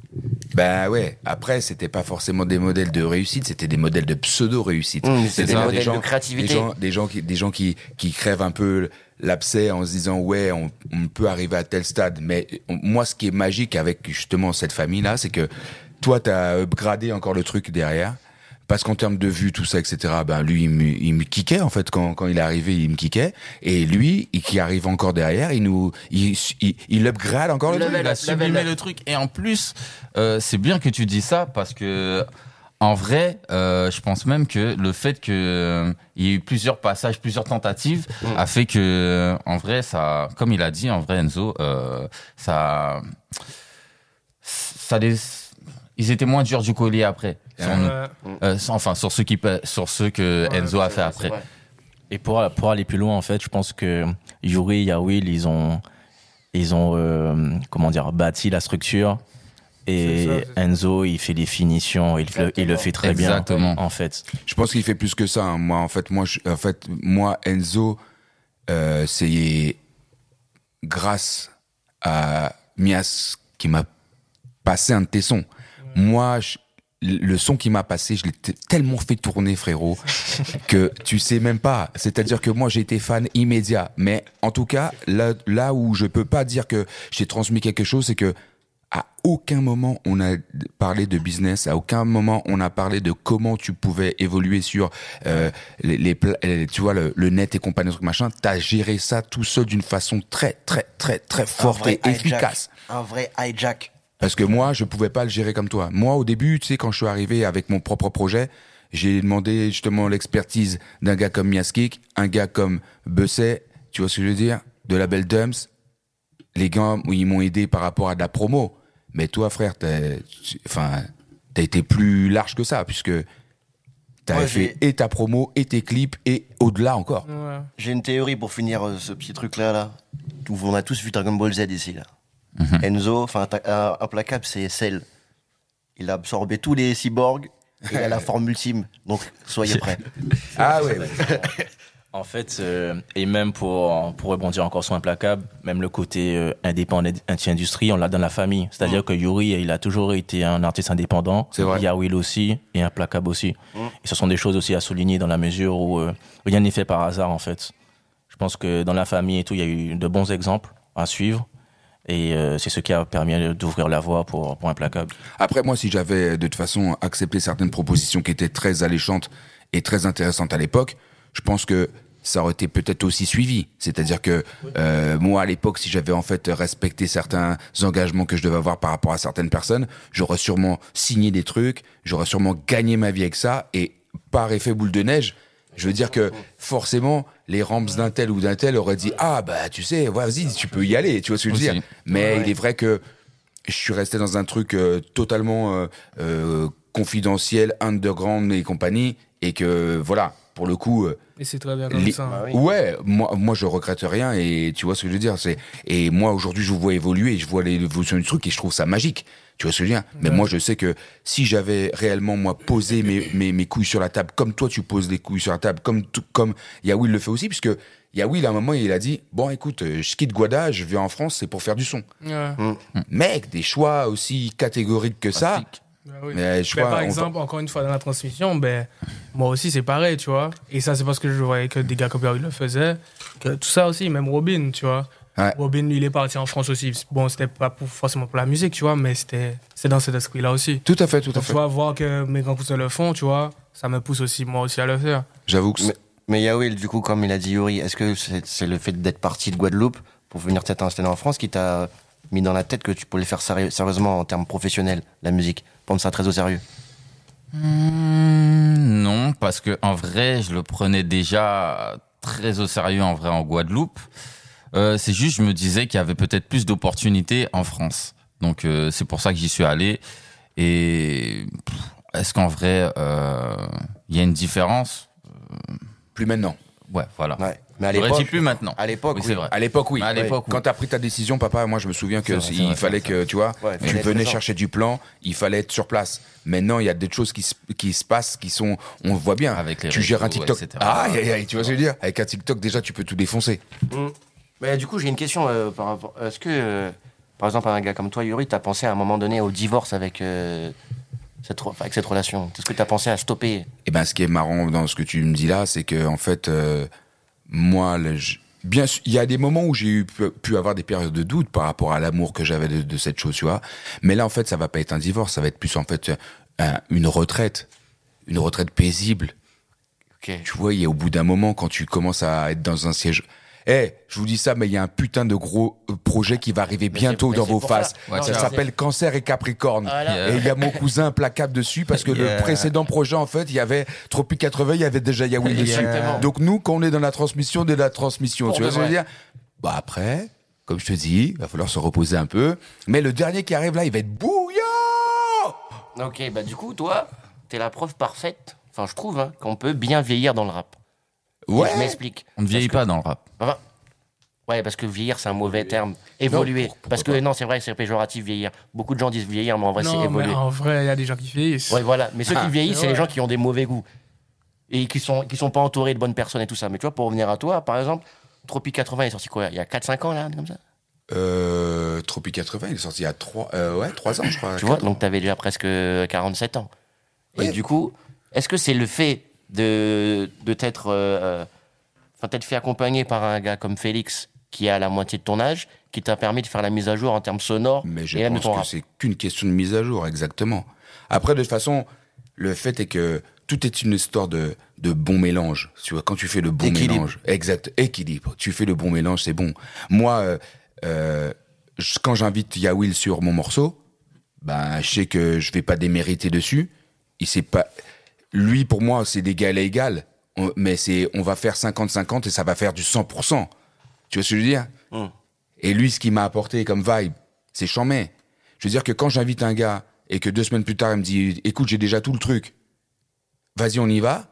Ben ouais, après, c'était pas forcément des modèles de réussite, c'était des modèles de pseudo-réussite. Mmh, C'est c'était des modèles gens, de créativité. Des gens, des gens, qui, des gens qui, qui crèvent un peu l'abcès en se disant, ouais, on, on peut arriver à tel stade. Mais on- moi, ce qui est magique avec justement cette famille-là, c'est que toi, t'as upgradé encore le truc derrière. Parce qu'en termes de vue, tout ça, et cetera, ben lui, il me, il me kickait en fait quand quand il est arrivé, il me kickait. Et lui, il, qui arrive encore derrière, il nous, il, il, il upgrade encore le Level truc. Il a up, sublimé level up. le truc. Et en plus, euh, c'est bien que tu dis ça parce que, en vrai, euh, je pense même que le fait que euh, il y ait eu plusieurs passages, plusieurs tentatives, Mm. a fait que, en vrai, ça, comme il a dit, en vrai, Enzo, euh, ça, ça les, ils étaient moins durs du collier après. Sur nous. Euh, Euh, enfin, sur ceux qui, pa- sur ceux que Ouais, Enzo a C'est fait vrai, après. c'est vrai. Et pour, pour aller plus loin, en fait, je pense que Yuri et Yawil, ils ont, ils ont euh, comment dire, bâti la structure. Et C'est ça, c'est ça. Enzo, il fait les finitions, il, le, il le fait très Exactement. bien, en fait. Je pense qu'il fait plus que ça. hein. Moi, en fait, moi, je, en fait, moi, Enzo, euh, c'est grâce à Mias qui m'a passé un de tes sons. Moi, je- le son qui m'a passé, je l'ai t- tellement fait tourner, frérot, que tu sais même pas. C'est-à-dire que moi, j'ai été fan immédiat. Mais en tout cas, là, là où je peux pas dire que j'ai transmis quelque chose, c'est que à aucun moment on a parlé de business, à aucun moment on a parlé de comment tu pouvais évoluer sur euh, les, les pla- euh, tu vois le, le net et compagnie truc machin. T'as géré ça tout seul d'une façon très très très très Un forte vrai et hijack. efficace. Un vrai hijack. Parce que moi, je pouvais pas le gérer comme toi. Moi, au début, tu sais, quand je suis arrivé avec mon propre projet, j'ai demandé justement l'expertise d'un gars comme Miaskik, un gars comme Besset, tu vois ce que je veux dire, de la Belle Dumps. Les gars, ils m'ont aidé par rapport à de la promo. Mais toi, frère, t'as, tu- enfin, t'as été plus large que ça, puisque t'avais Moi, fait j'ai- et ta promo, et tes clips, et au-delà encore. ouais. J'ai une théorie pour finir euh, ce petit truc-là. Là. Où on a tous vu Dragon Ball Z ici. Là. Enzo, enfin, ta- euh, Implacable, c'est Cell. Il a absorbé tous les cyborgs et il a la forme ultime. Donc, soyez prêts. Ah ouais, ouais. En fait, euh, et même pour, pour rebondir encore sur Implacable, même le côté euh, indépendant anti-industrie, on l'a dans la famille. C'est-à-dire que Yuri, il a toujours été un artiste indépendant. C'est vrai. Yawil aussi, et Implacable aussi. Et ce sont des choses aussi à souligner dans la mesure où euh, rien n'est fait par hasard, en fait. Je pense que dans la famille et tout, il y a eu de bons exemples à suivre. Et euh, c'est ce qui a permis d'ouvrir la voie pour, pour Implacable. Après, moi, si j'avais de toute façon accepté certaines propositions qui étaient très alléchantes et très intéressantes à l'époque, je pense que ça aurait été peut-être aussi suivi. C'est-à-dire que euh, moi, à l'époque, si j'avais en fait respecté certains engagements que je devais avoir par rapport à certaines personnes, j'aurais sûrement signé des trucs, j'aurais sûrement gagné ma vie avec ça, et par effet boule de neige, je veux dire que forcément, les ramps d'un tel ou d'un tel auraient dit « Ah, bah, tu sais, vas-y, tu peux y aller », tu vois ce que je veux Aussi. dire. Mais Ouais. il est vrai que je suis resté dans un truc euh, totalement euh, euh, confidentiel, underground et compagnie, et que, voilà, pour le coup... euh, Et c'est très bien comme Les- ça. hein. Bah oui. Ouais, moi, moi je regrette rien, et tu vois ce que je veux dire. C'est et moi aujourd'hui je vous vois évoluer, et je vois l'évolution du truc et je trouve ça magique. Tu vois ce que je veux dire. Mais Ouais. moi je sais que si j'avais réellement moi posé mes, mes mes couilles sur la table, comme toi tu poses les couilles sur la table, comme tout, comme Yawil le fait aussi, puisque Yawil à un moment il a dit bon écoute, euh, je quitte Guada, je viens en France, c'est pour faire du son. Ouais. Mec, des choix aussi catégoriques que ça. Pratique. Bah oui. Mais je Ben, crois, par on- exemple, encore une fois, dans la transmission, ben, moi aussi, c'est pareil, tu vois. Et ça, c'est parce que je voyais que des gars comme Yawil le faisaient. Que tout ça aussi, même Robin, tu vois. Ouais. Robin, lui, il est parti en France aussi. Bon, c'était pas pour, forcément pour la musique, tu vois, mais c'était c'est dans cet esprit-là aussi. Tout à fait, tout à Donc, tu fait. vois, voir que mes grands cousins le font, tu vois, ça me pousse aussi, moi aussi, à le faire. J'avoue que c'est- Mais, mais Yawil, du coup, comme il a dit Yuri, est-ce que c'est c'est le fait d'être parti de Guadeloupe pour venir t'être installé en France qui t'a mis dans la tête que tu pouvais le faire sérieux- sérieusement en termes professionnels, la musique, prendre ça très au sérieux? Hmm, non, parce que en vrai, je le prenais déjà très au sérieux en vrai en Guadeloupe. Euh, c'est juste, je me disais qu'il y avait peut-être plus d'opportunités en France. Donc euh, c'est pour ça que j'y suis allé. Et pff, est-ce qu'en vrai, euh, il y a une différence? plus maintenant. Ouais, voilà. Ouais. Mais à J'aurais dit l'époque, plus maintenant. à l'époque, Oui, oui. c'est vrai. À l'époque, oui. Mais à l'époque, Quand oui. tu as pris ta décision, papa, moi, je me souviens que C'est vrai, il c'est vrai, fallait c'est que, tu vois, Ouais, tu fallait être venais présent. chercher du plan, il fallait être sur place. Maintenant, il y a des choses qui se, qui se passent, qui sont, on voit bien. Avec les tu gères un réseaux, TikTok. et cetera. Ah, aïe, aïe, aïe, tu vois ce que je veux dire? Avec un TikTok, déjà, tu peux tout défoncer. Mais du coup, j'ai une question euh, par rapport. Est-ce que, euh, par exemple, un gars comme toi, Yuri, t'as pensé à un moment donné au divorce avec, euh, cette, re- avec cette relation? Est-ce que t'as pensé à stopper? Et ben, ce qui est marrant dans ce que tu me dis là, c'est que en fait, euh, moi, le- je- bien sûr, il y a des moments où j'ai eu, pu, pu avoir des périodes de doute par rapport à l'amour que j'avais de, de cette chose, tu vois. Mais là, en fait, ça va pas être un divorce, ça va être plus en fait un- une retraite, une retraite paisible. Ok. Tu vois, il y a au bout d'un moment, quand tu commences à être dans un siège. Eh, je vous dis ça, mais il y a un putain de gros euh, projet qui va arriver Mais bientôt c'est- dans mais c'est vos pour faces. ça. Ouais, Ça c'est- s'appelle Cancer et Capricorne. Voilà. Et il y a mon cousin implacable dessus parce que Yeah. le précédent projet, en fait, il y avait Tropic quatre-vingts, il y avait déjà Yaoul dessus. Exactement. Donc nous, quand on est dans la transmission, de la transmission, Pour tu vois de ce que je veux vrai. dire? Bah après, comme je te dis, il va falloir se reposer un peu. Mais le dernier qui arrive là, il va être bouillant. Ok, bah du coup, toi, t'es la preuve parfaite, enfin, je trouve, hein, qu'on peut bien vieillir dans le rap. Et Ouais. je m'explique. On ne vieillit Parce que- pas dans le rap. Enfin, ouais, parce que vieillir, c'est un mauvais terme. Évoluer. pour- pourquoi parce que pas. non, c'est vrai que c'est péjoratif, vieillir. Beaucoup de gens disent vieillir, mais en vrai, c'est Non, mais évoluer. en vrai, il y a des gens qui vieillissent. Ouais, voilà. Mais ceux Ah, qui vieillissent, c'est ouais. les gens qui ont des mauvais goûts. Et qui sont, qui sont pas entourés de bonnes personnes et tout ça. Mais tu vois, pour revenir à toi, par exemple, Tropic quatre-vingts est sorti quoi? Il y a quatre cinq ans, là, comme ça? Euh, Tropic quatre-vingts, il est sorti il y a trois, euh, ouais, trois ans, je crois. Tu vois, quatre donc ans. t'avais déjà presque quarante-sept ans. Et Ouais. du coup, est-ce que c'est le fait de, de t'être, euh, enfin, t'être fait accompagner par un gars comme Félix, qui a la moitié de ton âge, qui t'a permis de faire la mise à jour en termes sonores Mais je et même de pense ton que rap? c'est qu'une question de mise à jour, exactement. Après, de toute façon, le fait est que tout est une histoire de, de bon mélange. Tu vois, quand tu fais le bon Équilibre. mélange, exact, équilibre. Tu fais le bon mélange, c'est bon. Moi, euh, euh, je- quand j'invite Yaoul sur mon morceau, ben, je sais que je vais pas démériter dessus. Il sait pas. Lui, pour moi, c'est d'égal à égal. On- mais c'est, on va faire cinquante cinquante et ça va faire du cent pour cent. Tu vois ce que je veux dire? Hum. Et lui, ce qu'il m'a apporté comme vibe, c'est chambé. Je veux dire que quand j'invite un gars et que deux semaines plus tard, il me dit, écoute, j'ai déjà tout le truc, vas-y, on y va.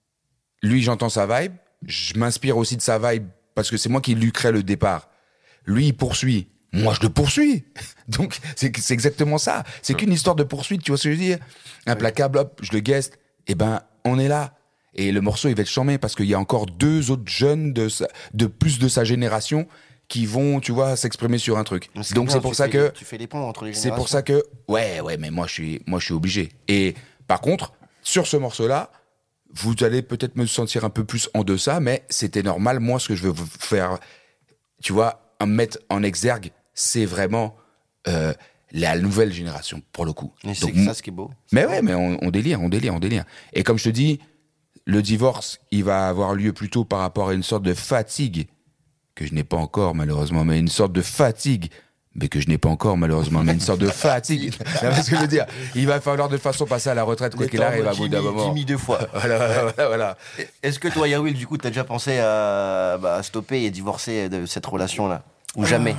Lui, j'entends sa vibe. Je m'inspire aussi de sa vibe parce que c'est moi qui lui crée le départ. Lui, il poursuit. Moi, je le poursuis. Donc, c'est c'est exactement ça. C'est qu'une histoire de poursuite, tu vois ce que je veux dire? Implacable, hop, je le gueste. Eh ben, on est là. Et le morceau, il va être chambé parce qu'il y a encore deux autres jeunes de, sa- de plus de sa génération qui vont, tu vois, s'exprimer sur un truc. Mais Donc, bien, c'est pour tu ça fais- que... Tu fais les ponts entre les C'est générations. pour ça que, ouais, ouais, mais moi je suis, moi je suis obligé. Et par contre, sur ce morceau-là, vous allez peut-être me sentir un peu plus en deçà, mais c'était normal. Moi, ce que je veux vous faire, tu vois, en mettre en exergue, c'est vraiment euh, la nouvelle génération pour le coup. Mais c'est Donc, que ça ce qui est beau. mais ouais, mais on, on délire, on délire, on délire. Et comme je te dis, le divorce, il va avoir lieu plutôt par rapport à une sorte de fatigue que je n'ai pas encore malheureusement, mais une sorte de fatigue, mais que je n'ai pas encore malheureusement, mais une sorte de fatigue. C'est ce que je veux dire. Il va falloir de toute façon passer à la retraite quoi qu'il arrive à bout d'un moment. Jimmy deux fois. Voilà, voilà, voilà, voilà. Est-ce que toi, Yaoul, du coup, t'as déjà pensé à, bah, à stopper et divorcer de cette relation-là? Ou jamais?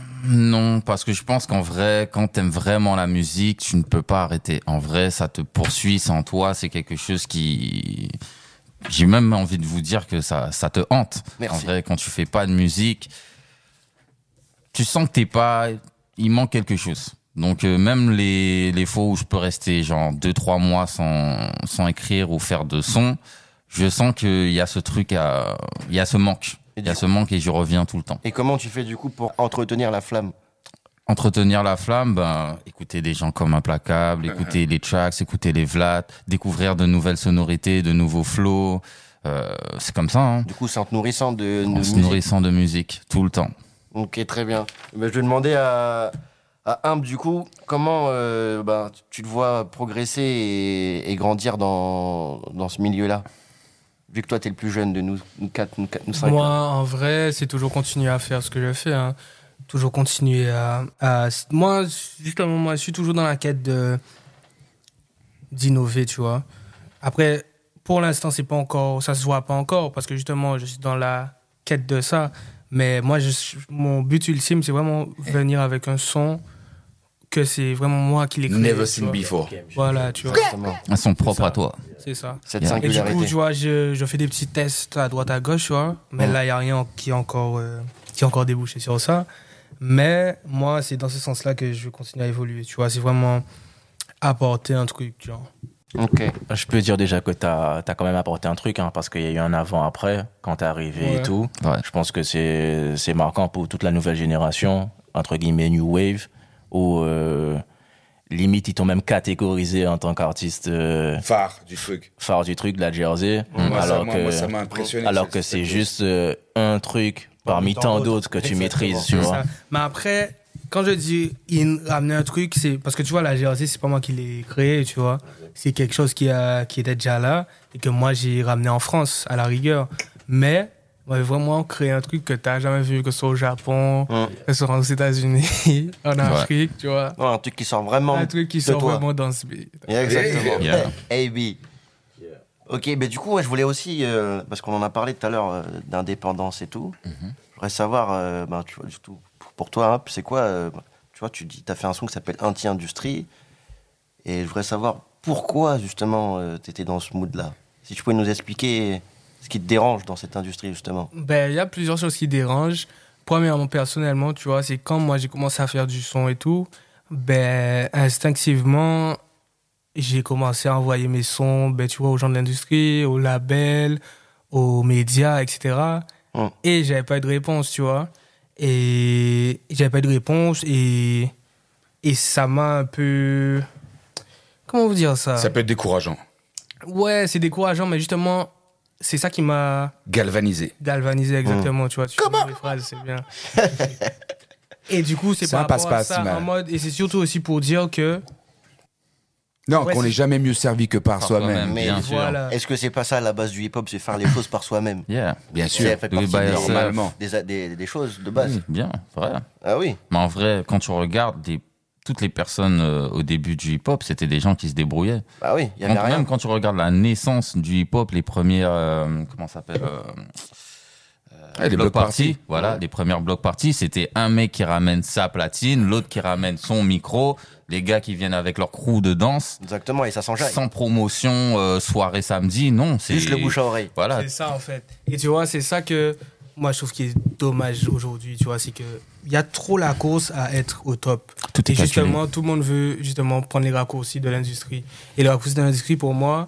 Non, parce que je pense qu'en vrai, quand t'aimes vraiment la musique, tu ne peux pas arrêter. En vrai, ça te poursuit sans toi. C'est quelque chose qui... J'ai même envie de vous dire que ça, ça te hante. Merci. En vrai, quand tu fais pas de musique, tu sens que t'es pas... Il manque quelque chose. Donc euh, même les, les fois où je peux rester genre deux, trois mois sans, sans écrire ou faire de son, je sens qu'il y a ce truc, à... il y a ce manque. Et Il y a du ce manque et je reviens tout le temps. Et comment tu fais, du coup, pour entretenir la flamme? Entretenir la flamme, ben, écouter des gens comme Implacable, écouter les tracks, écouter les Vlad, découvrir de nouvelles sonorités, de nouveaux flows. Euh, c'est comme ça, hein. Du coup, c'est en te nourrissant de, de En se musique. nourrissant de musique, tout le temps. Ok, très bien. Ben, je vais demander à, à Imp, du coup, comment euh, ben, tu te vois progresser et, et grandir dans, dans ce milieu-là? Vu que toi, t'es le plus jeune de nous, nous quatre, nous, quatre, nous cinq. Moi, là. en vrai, c'est toujours continuer à faire ce que je fais. Hein. Toujours continuer à, à... Moi, justement, moi, je suis toujours dans la quête de d'innover, tu vois. Après, pour l'instant, c'est pas encore... Ça se voit pas encore, parce que justement, je suis dans la quête de ça. Mais moi, je, mon but ultime, c'est vraiment venir avec un son que c'est vraiment moi qui l'ai créé. Never tu seen vois. before. Voilà, tu vois. Exactement. Elles sont propres ça. à toi. C'est ça. Cette Et du Et du singularité. coup, tu vois, je, je fais des petits tests à droite à gauche, tu vois. Mais Mm. là, il n'y a rien qui est encore, euh, qui est encore débouché sur ça. Mais moi, c'est dans ce sens-là que je veux continuer à évoluer, tu vois. C'est vraiment apporter un truc, genre. Ok. Je peux dire déjà que tu as quand même apporté un truc, hein, parce qu'il y a eu un avant-après quand t'es arrivé Ouais. et tout. Ouais. Je pense que c'est c'est marquant pour toute la nouvelle génération. entre guillemets, New Wave, où euh, limite, ils t'ont même catégorisé en tant qu'artiste euh, Phare du truc. phare du truc de la Jersey. Moi, alors ça, moi, que, moi, ça m'a impressionné. alors c'est- que c'est- c'est juste euh, un truc parmi tant d'autres que tu maîtrises, tu C'est vois. ça. Mais après, quand je dis il ramener un truc, c'est parce que tu vois, la Jersey, c'est pas moi qui l'ai créé, tu vois. C'est quelque chose qui, a, qui était déjà là et que moi, j'ai ramené en France, à la rigueur. Mais on va vraiment créer un truc que t'as jamais vu, que ce soit au Japon, Hum. que ce soit aux États-Unis, en Afrique, tu vois. Non, un truc qui sort vraiment Un truc qui de sort toi. vraiment dans ce beat. Yeah, exactement. Yeah. A B. Ok, mais du coup, ouais, je voulais aussi, euh, parce qu'on en a parlé tout à l'heure euh, d'indépendance et tout, je voudrais savoir, euh, ben, tu vois, du tout, pour- pour toi, hein, c'est quoi, euh, tu vois, tu dis, t'as fait un son qui s'appelle Anti-Industrie, et je voudrais savoir pourquoi, justement, euh, t'étais dans ce mood-là. Si tu pouvais nous expliquer ce qui te dérange dans cette industrie, justement. Ben, il y a plusieurs choses qui dérangent. Premièrement, personnellement, tu vois, c'est quand moi j'ai commencé à faire du son et tout, ben, instinctivement, j'ai commencé à envoyer mes sons, ben, tu vois, aux gens de l'industrie, aux labels, aux médias, et cetera. Mm. Et j'avais pas eu de réponse, tu vois. Et j'avais pas eu de réponse et, et ça m'a un peu... Comment vous dire ça, Ça peut être décourageant. Ouais, c'est décourageant, mais justement, c'est ça qui m'a Galvanisé. galvanisé exactement, tu vois. Tu Comment les phrases, c'est bien. Et du coup, c'est C'est par un rapport à passe-passe, ça, mais- en mode... Et c'est surtout aussi pour dire que... Non, Ouais, qu'on c'est- n'est jamais mieux servi que par, Par soi-même. soi-même. Mais Bien sûr. voilà. est-ce que c'est pas ça à la base du hip-hop, c'est faire les choses par soi-même? Yeah. Bien sûr. Ça fait Do it partie by des, yourself. Normalement. des, des, des choses de base. Oui, bien, vrai. Ah oui. Mais en vrai, quand tu regardes des, toutes les personnes euh, au début du hip-hop, c'était des gens qui se débrouillaient. Bah oui, il y Quand- avait rien. même quand tu regardes la naissance du hip-hop, les premières, euh, comment ça s'appelle euh, Ouais, les blocs parties. Voilà, les premières block parties, c'était un mec qui ramène sa platine, l'autre qui ramène son micro, les gars qui viennent avec leur crew de danse, Exactement, et ça s'enjaille. sans promotion, euh, soirée samedi, non, c'est Juste le bouche à oreille. Voilà, C'est ça, en fait. Et tu vois, c'est ça que moi, je trouve qui est dommage aujourd'hui, tu vois. C'est qu'il y a trop la course à être au top. tout est Et calculé. justement, tout le monde veut justement prendre les raccourcis de l'industrie. Et les raccourcis de l'industrie, pour moi,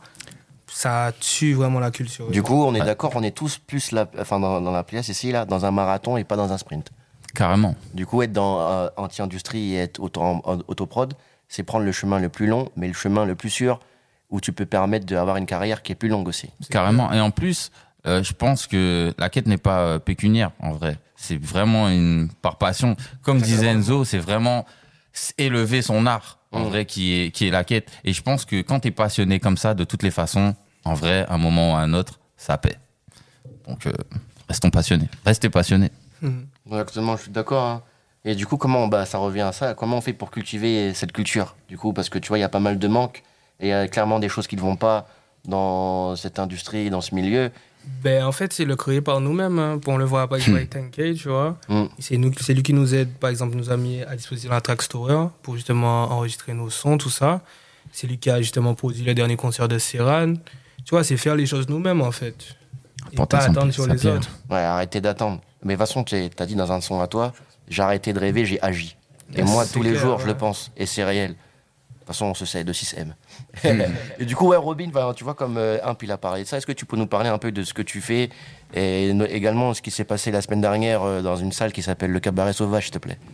ça tue vraiment la culture. Du coup, on est d'accord, on est tous plus la, enfin, dans, dans la pièce ici, là, dans un marathon et pas dans un sprint. Carrément. Du coup, être dans euh, anti-industrie et être auto, en, en autoprod, c'est prendre le chemin le plus long, mais le chemin le plus sûr, où tu peux permettre d'avoir une carrière qui est plus longue aussi. Carrément. Et en plus, euh, je pense que la quête n'est pas euh, pécuniaire, en vrai. C'est vraiment une par passion. Comme disait Enzo, c'est vraiment s- élever son art, en Mm. vrai, qui est, qui est la quête. Et je pense que quand t'es passionné comme ça, de toutes les façons, en vrai, à un moment ou à un autre, ça paie. Donc, euh, restons passionnés. Restez passionnés. Mhm. Exactement, je suis d'accord. hein. Et du coup, comment, bah, ça revient à ça, comment on fait pour cultiver cette culture? Du coup, parce que tu vois, il y a pas mal de manques, et il y a clairement des choses qui ne vont pas dans cette industrie, dans ce milieu. Ben, en fait, c'est le créer par nous-mêmes. Hein. On le voit par exemple avec ten K, tu vois. Mm. C'est nous, c'est lui qui nous aide, par exemple, nous a mis à disposition la Track Store pour justement enregistrer nos sons, tout ça. C'est lui qui a justement produit le dernier concert de Serran. Tu vois, c'est faire les choses nous-mêmes, en fait. Et Apporter pas son attendre petit sur les sapien. autres. Ouais, arrêtez d'attendre. Mais de toute façon, tu as dit dans un son à toi, j'ai arrêté de rêver, j'ai agi. Et Ouais, moi, c'est tous les clair, jours, je ouais. le pense. Et c'est réel. De toute façon, on se sait de six M. Et du coup, ouais, Robin, bah, tu vois, comme euh, un, puis il a parlé de ça, est-ce que tu peux nous parler un peu de ce que tu fais et no- également ce qui s'est passé la semaine dernière euh, dans une salle qui s'appelle le Cabaret Sauvage, s'il te plaît?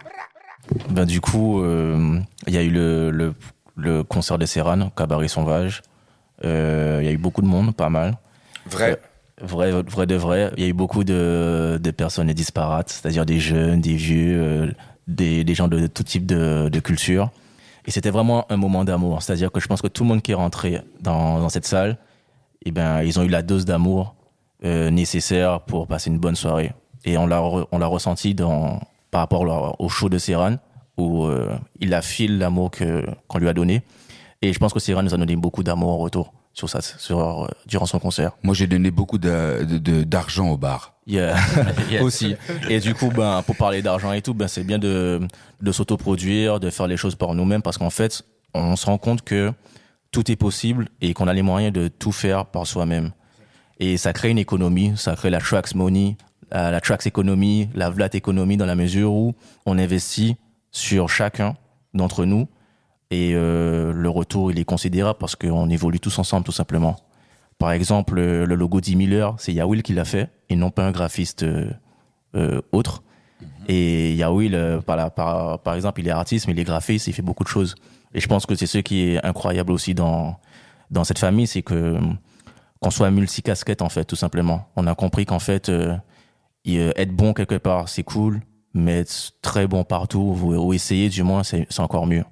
Ben, du coup, euh, il y a eu le, le, le concert de Serran, au Cabaret Sauvage. Euh, Il y a eu beaucoup de monde, pas mal. Vrai. Vrai, vrai de vrai. Il y a eu beaucoup de, de personnes disparates, c'est-à-dire des jeunes, des vieux, euh, des, des gens de tout type de, de culture. Et c'était vraiment un moment d'amour. C'est-à-dire que je pense que tout le monde qui est rentré dans, dans cette salle, eh ben, ils ont eu la dose d'amour euh, nécessaire pour passer une bonne soirée. Et on l'a, re- on l'a ressenti dans, par rapport au- au show de Serran, où euh, il affile l'amour que, qu'on lui a donné. Et je pense que Serran nous a donné beaucoup d'amour en retour sur ça, sur, euh, durant son concert. Moi, j'ai donné beaucoup de, de- de- d'argent au bar. Yeah. Aussi. Et du coup, ben, pour parler d'argent et tout, ben, c'est bien de, de s'autoproduire, de faire les choses par nous-mêmes, parce qu'en fait, on se rend compte que tout est possible et qu'on a les moyens de tout faire par soi-même. Et ça crée une économie, ça crée la Trax Money, la, la Trax Economy, la Vlat Economy, dans la mesure où on investit sur chacun d'entre nous. Et euh, le retour, il est considérable parce qu'on évolue tous ensemble, tout simplement. Par exemple, le, le logo dix Miller, c'est Yawil qui l'a fait, et non pas un graphiste euh, euh, autre. Et Yaouil, euh, par, la- par, par exemple, il est artiste, mais il est graphiste, il fait beaucoup de choses. Et je pense que c'est ce qui est incroyable aussi dans, dans cette famille, c'est que qu'on soit multicasquette, en fait, tout simplement. On a compris qu'en fait, euh, il- euh, être bon quelque part, c'est cool, mais être très bon partout, ou, ou essayer du moins, c'est c'est encore mieux.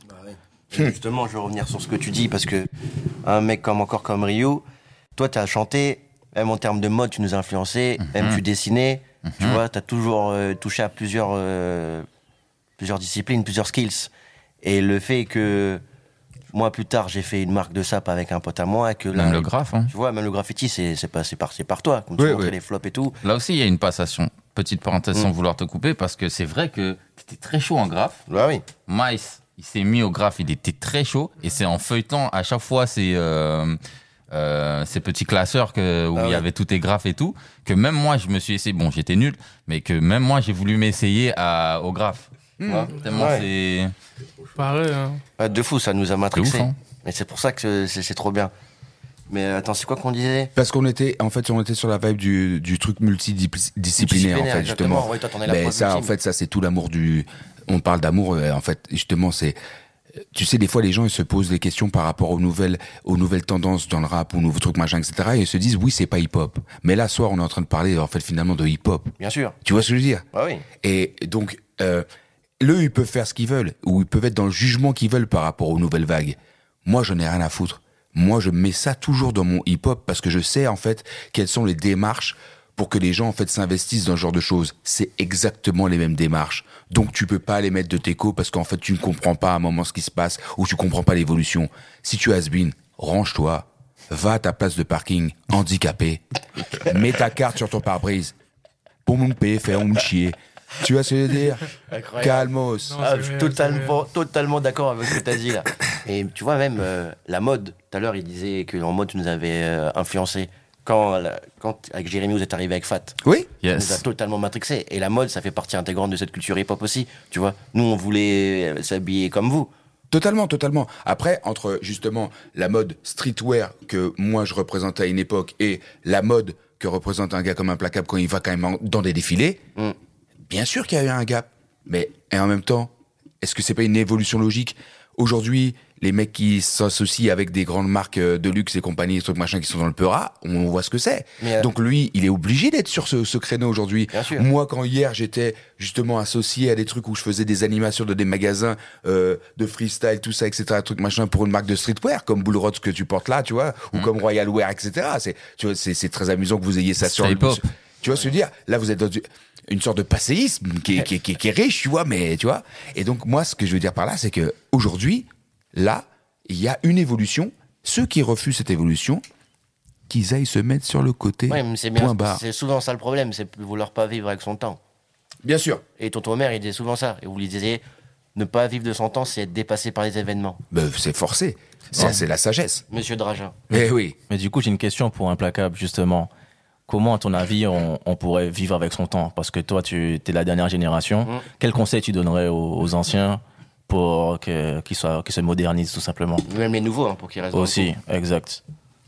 Et justement, je veux revenir sur ce que tu dis, parce que un mec comme encore comme Rio, toi, tu as chanté, même en termes de mode, tu nous as influencé, même tu dessinais, tu vois, tu as toujours euh, touché à plusieurs, euh, plusieurs disciplines, plusieurs skills. Et le fait que moi, plus tard, j'ai fait une marque de sap avec un pote à moi, et que là, Même le graphe, hein. tu vois, même le graffiti, c'est c'est passé par, c'est par toi, comme Oui, tu montrais oui. les flops et tout. Là aussi, il y a une passation. Petite parenthèse sans Mm. vouloir te couper, parce que c'est vrai que t'étais très chaud en graphe. Bah oui. Mice, il s'est mis au graphe, il était très chaud. Et c'est en feuilletant à chaque fois ces, euh, euh, ces petits classeurs que, où Ah il y ouais. avait tous tes graphes et tout, que même moi, je me suis essayé. Bon, j'étais nul, mais que même moi, j'ai voulu m'essayer à, au graphe. Tu vois, tellement Ouais. c'est. Pareil, hein. Ouais, de fou, ça nous a matrixé. ouf, hein. Et c'est pour ça que c'est c'est trop bien. Mais attends, c'est quoi qu'on disait? Parce qu'on était, en fait, on était sur la vibe du, du truc multidisciplinaire, en Disciplinaire, fait, exactement. justement. Ouais, toi, t'en es la Mais preuve ça, en ultime. fait, ça, c'est tout l'amour du. On parle d'amour, euh, en fait, justement, c'est. Tu sais, des fois, les gens, ils se posent des questions par rapport aux nouvelles, aux nouvelles tendances dans le rap, aux nouveaux trucs, machin, et cetera. Et ils se disent, oui, c'est pas hip-hop. Mais là, soir, on est en train de parler, en fait, finalement, de hip-hop. Bien sûr. Tu vois ce que je veux dire? Bah oui. Et donc, euh, eux, ils peuvent faire ce qu'ils veulent, ou ils peuvent être dans le jugement qu'ils veulent par rapport aux nouvelles vagues. Moi, j'en ai rien à foutre. Moi, je mets ça toujours dans mon hip-hop parce que je sais, en fait, quelles sont les démarches pour que les gens, en fait, s'investissent dans ce genre de choses. C'est exactement les mêmes démarches. Donc, tu peux pas les mettre de teco parce qu'en fait, tu ne comprends pas à un moment ce qui se passe ou tu comprends pas l'évolution. Si tu has been, range-toi, va à ta place de parking, handicapé, mets ta carte sur ton pare-brise. Pour me payer, faire me chier. Tu vois ce que je veux dire? Incroyable. Calmos. Non, Ah, c'est je suis vrai, totalement, totalement d'accord avec ce que tu as dit là. Et tu vois, même euh, la mode, tout à l'heure, il disait que en mode, tu nous avais euh, influencé. Quand, la- quand avec Jérémy, vous êtes arrivé avec Fat, Oui? ça nous a Yes. totalement matrixé. Et la mode, ça fait partie intégrante de cette culture hip-hop aussi. Tu vois, nous, on voulait euh, s'habiller comme vous. Totalement, totalement. Après, entre justement la mode streetwear que moi je représentais à une époque et la mode que représente un gars comme Implacable quand il va quand même en- dans des défilés, Mm. bien sûr qu'il y a eu un gap. Mais et en même temps, est-ce que c'est pas une évolution logique? Aujourd'hui, les mecs qui s'associent avec des grandes marques euh, de luxe et compagnie, des trucs machin qui sont dans le Peura, on voit ce que c'est. Mais, euh, Donc lui, il est obligé d'être sur ce, ce créneau aujourd'hui. Bien sûr. Moi, quand hier j'étais justement associé à des trucs où je faisais des animations de des magasins euh, de freestyle, tout ça, et cetera, trucs machin pour une marque de streetwear comme Bull Rods que tu portes là, tu vois, ou comme Royal Wear, et cetera. C'est, tu vois, c'est, c'est très amusant que vous ayez ça sur le. hip-hop. Tu vois ce que je veux dire? Là, vous êtes dans du- une sorte de passéisme qui est, qui, est, qui est- qui est riche, tu vois, mais tu vois. Et donc moi, ce que je veux dire par là, c'est que aujourd'hui, là, il y a une évolution. Ceux qui refusent cette évolution, qu'ils aillent se mettre sur le côté. Ouais, mais c'est bien. Point barre. C'est souvent ça le problème, c'est de vouloir pas vivre avec son temps. Bien sûr. Et tonton Omer, il disait souvent ça. Et vous lui disiez, ne pas vivre de son temps, c'est être dépassé par les événements. Ben, c'est forcé. Ça, c'est la sagesse. Monsieur Draja. Eh oui. Mais du coup, j'ai une question pour Implacable, justement. Comment, à ton avis, on, on pourrait vivre avec son temps? Parce que toi, tu es la dernière génération. Mm. Quel conseil tu donnerais aux, aux anciens pour que- qu'ils soient- qu'ils se modernisent, tout simplement? Même les nouveaux, hein, pour qu'ils restent dans le Aussi, coup. exact.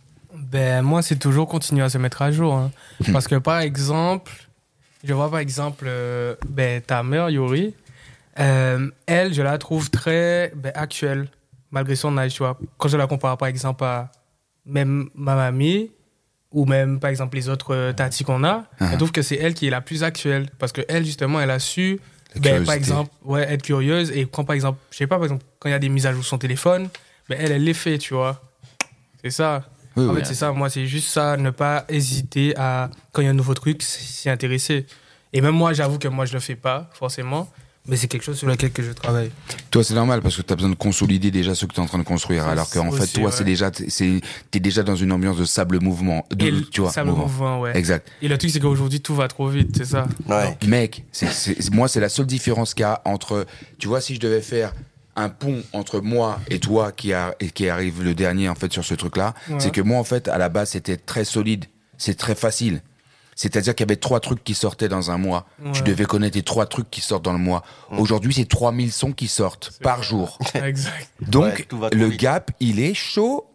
Ben, moi, c'est toujours continuer à se mettre à jour. hein. Parce que, par exemple, je vois par exemple euh, ben, ta mère, Yuri, euh, elle, je la trouve très ben, actuelle, malgré son âge, tu vois. Quand je la compare, par exemple, à même ma mamie, ou même, par exemple, les autres euh, tatis qu'on a, je trouve que c'est elle qui est la plus actuelle. Parce que elle, justement, elle a su, La ben, par curiosité. exemple, ouais, être curieuse. Et quand, par exemple, je sais pas, par exemple, quand il y a des mises à jour sur son téléphone, ben, elle, elle les fait, tu vois. C'est ça. Oui, en oui. fait, c'est ça. Moi, c'est juste ça, ne pas hésiter à, quand il y a un nouveau truc, s'y intéresser. Et même moi, j'avoue que moi, je le fais pas, forcément. Mais c'est quelque chose sur lequel que je travaille. Toi, c'est normal parce que tu as besoin de consolider déjà ce que tu es en train de construire. C'est Alors qu'en fait, aussi, toi, ouais. c'est déjà, c'est, t'es déjà dans une ambiance de sable mouvement. De, Et le- tu vois, ça me mouvement, ouais. Exact. Et le truc, c'est qu'aujourd'hui, tout va trop vite, c'est ça. Ouais. Mec, c'est, c'est, moi, c'est la seule différence qu'il y a entre, tu vois, si je devais faire un pont entre moi et toi qui, a, et qui arrive le dernier, en fait, sur ce truc-là, Ouais. c'est que moi, en fait, à la base, c'était très solide. C'est très facile. C'est-à-dire qu'il y avait trois trucs qui sortaient dans un mois. Ouais. Tu devais connaître les trois trucs qui sortent dans le mois. Aujourd'hui, c'est trois mille sons qui sortent par jour. Exact. Donc, Ouais, tout va trop le vite. gap, il est chaud.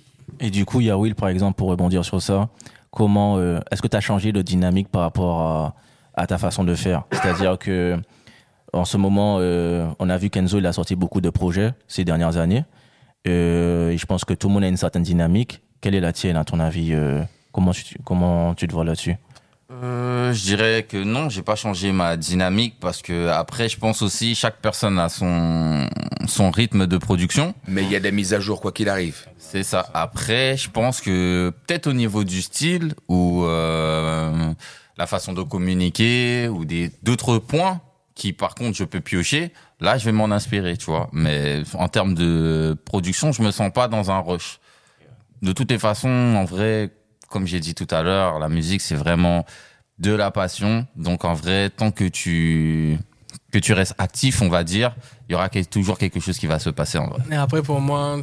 Et du coup, Yaouil, par exemple, pour rebondir sur ça, comment euh, est-ce que tu as changé de dynamique par rapport à, à ta façon de faire. C'est-à-dire que en ce moment, euh, on a vu qu'Enzo il a sorti beaucoup de projets ces dernières années. Euh, et je pense que tout le monde a une certaine dynamique. Quelle est la tienne, à ton avis euh, comment, tu, comment tu te vois là-dessus? Euh, je dirais que non, j'ai pas changé ma dynamique parce que après, je pense aussi chaque personne a son son rythme de production. Mais il y a des mises à jour quoi qu'il arrive. C'est ça. Après, je pense que peut-être au niveau du style ou euh, la façon de communiquer ou des d'autres points qui par contre je peux piocher, là je vais m'en inspirer, tu vois. Mais en termes de production, je me sens pas dans un rush. De toutes les façons, en vrai, comme j'ai dit tout à l'heure, la musique c'est vraiment de la passion. Donc en vrai, tant que tu que tu restes actif, on va dire, il y aura toujours quelque chose qui va se passer en vrai. Et après, pour moi,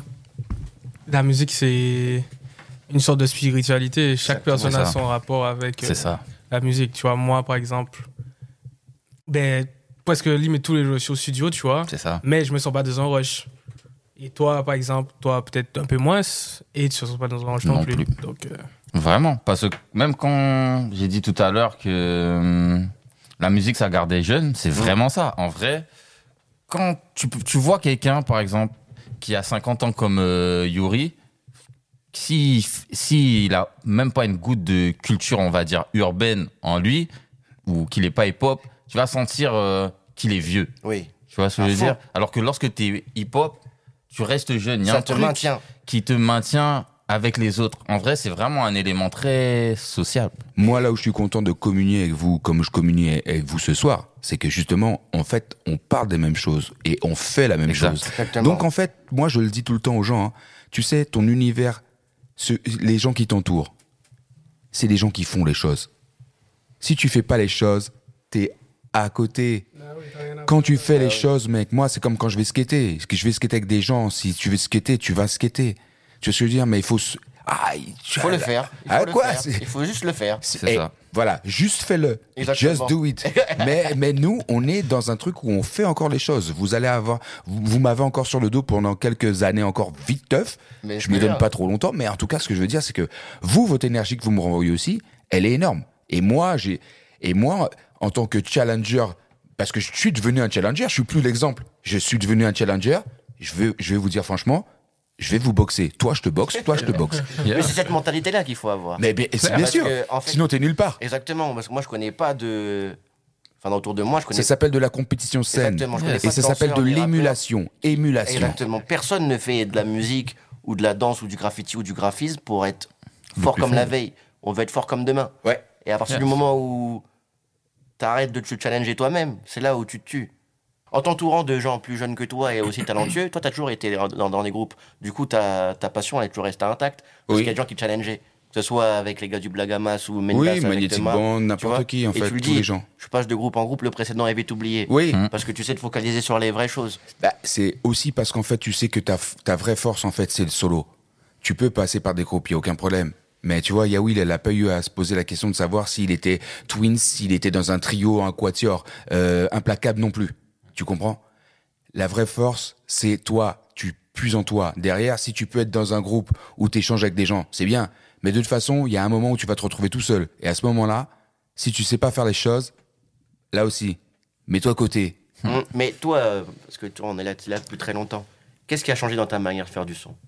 la musique, c'est une sorte de spiritualité. Chaque Exactement personne a ça. son rapport avec euh, C'est ça. la musique. Tu vois, moi, par exemple, ben, presque limite tous les jours, je suis au studio, tu vois. C'est ça. Mais je me sens pas dans un rush. Et toi, par exemple, toi, peut-être un peu moins, et tu ne te sens pas dans un rush non, Non plus. plus. Donc, euh, Vraiment, parce que même quand j'ai dit tout à l'heure que hum, la musique ça gardait jeune, c'est vraiment ça. En vrai, quand tu, tu vois quelqu'un, par exemple, qui a cinquante ans comme euh, Yuri, si, si il a même pas une goutte de culture, on va dire, urbaine en lui, ou qu'il est pas hip-hop, tu vas sentir euh, qu'il est vieux. Oui. Tu vois ce que À je veux fond. dire? Alors que lorsque tu es hip-hop, tu restes jeune. Il y a Ça un te truc maintient. qui te maintient avec les autres. En vrai, c'est vraiment un élément très social. Moi, là où je suis content de communier avec vous, comme je communie avec vous ce soir, c'est que justement, en fait, on parle des mêmes choses et on fait la même Exact. chose. Exactement. Donc, en fait, moi, je le dis tout le temps aux gens, hein, tu sais, ton univers, ce- les gens qui t'entourent, c'est les gens qui font les choses. Si tu fais pas les choses, t'es à côté. Quand tu fais les choses, mec, moi, c'est comme quand je vais skater. Parce que je vais skater avec des gens. Si tu veux skater, tu vas skater. Tu vois ce que je veux dire? Mais il faut... se- Ah, il Il faut le faire. Il faut Ah, le quoi? faire. C'est- Il faut juste le faire. C'est Eh, ça. Voilà, juste fais-le. Exactement. Just do it. mais, mais nous, on est dans un truc où on fait encore les choses. Vous allez avoir, vous, vous m'avez encore sur le dos pendant quelques années encore vite teuf. Mais Je c'est me donne bien. pas trop longtemps, mais en tout cas, ce que je veux dire, c'est que vous, votre énergie que vous me renvoyez aussi, elle est énorme. Et moi, j'ai, et moi, en tant que challenger, parce que je suis devenu un challenger, je suis plus l'exemple. Je suis devenu un challenger. Je vais, je vais vous dire franchement, je vais vous boxer. Toi, je te boxe. Toi, je te boxe. Mais c'est cette mentalité-là qu'il faut avoir. Mais bien, c'est bien Parce sûr. que, en fait- Sinon, t'es nulle part. Exactement, parce que moi je connais pas de. Enfin, autour de moi, je connais Ça s'appelle de la compétition saine. Exactement, je connais pas Et de ça s'appelle de danseurs ni l'émulation. Émulation. Exactement. Personne ne fait de la musique ou de la danse ou du graffiti ou du graphisme pour être fort comme la veille. On veut être fort comme demain. Ouais. Et à partir du moment où t'arrêtes de te challenger toi-même, c'est là où tu te tues. En t'entourant de gens plus jeunes que toi et aussi talentueux, toi, t'as toujours été dans, dans, dans des groupes. Du coup, ta, ta passion, elle est toujours restée intacte. Parce Oui. qu'il y a des gens qui te challengeaient. Que ce soit avec les gars du Blagamas ou Mendas Oui, avec Magnetic Thomas, Band, tu n'importe vois. qui, en Et fait, tu le tous dis, les gens. Je passe de groupe en groupe, le précédent est vite oublié. Oui. Parce que tu sais te focaliser sur les vraies choses. Bah, c'est aussi parce qu'en fait, tu sais que ta, ta vraie force, en fait, c'est le solo. Tu peux passer par des groupes, il n'y a aucun problème. Mais tu vois, Yaouil, elle n'a pas eu à se poser la question de savoir s'il était twins, s'il était dans un trio, un quatuor, euh, implacable non plus. Tu comprends? La vraie force, c'est toi. Tu puises en toi. Derrière, si tu peux être dans un groupe où tu échanges avec des gens, c'est bien. Mais de toute façon, il y a un moment où tu vas te retrouver tout seul. Et à ce moment-là, si tu sais pas faire les choses, là aussi, mets-toi à côté. Mm. Mais toi, euh, parce que toi, on est là, t'es là depuis très longtemps, qu'est-ce qui a changé dans ta manière de faire du son?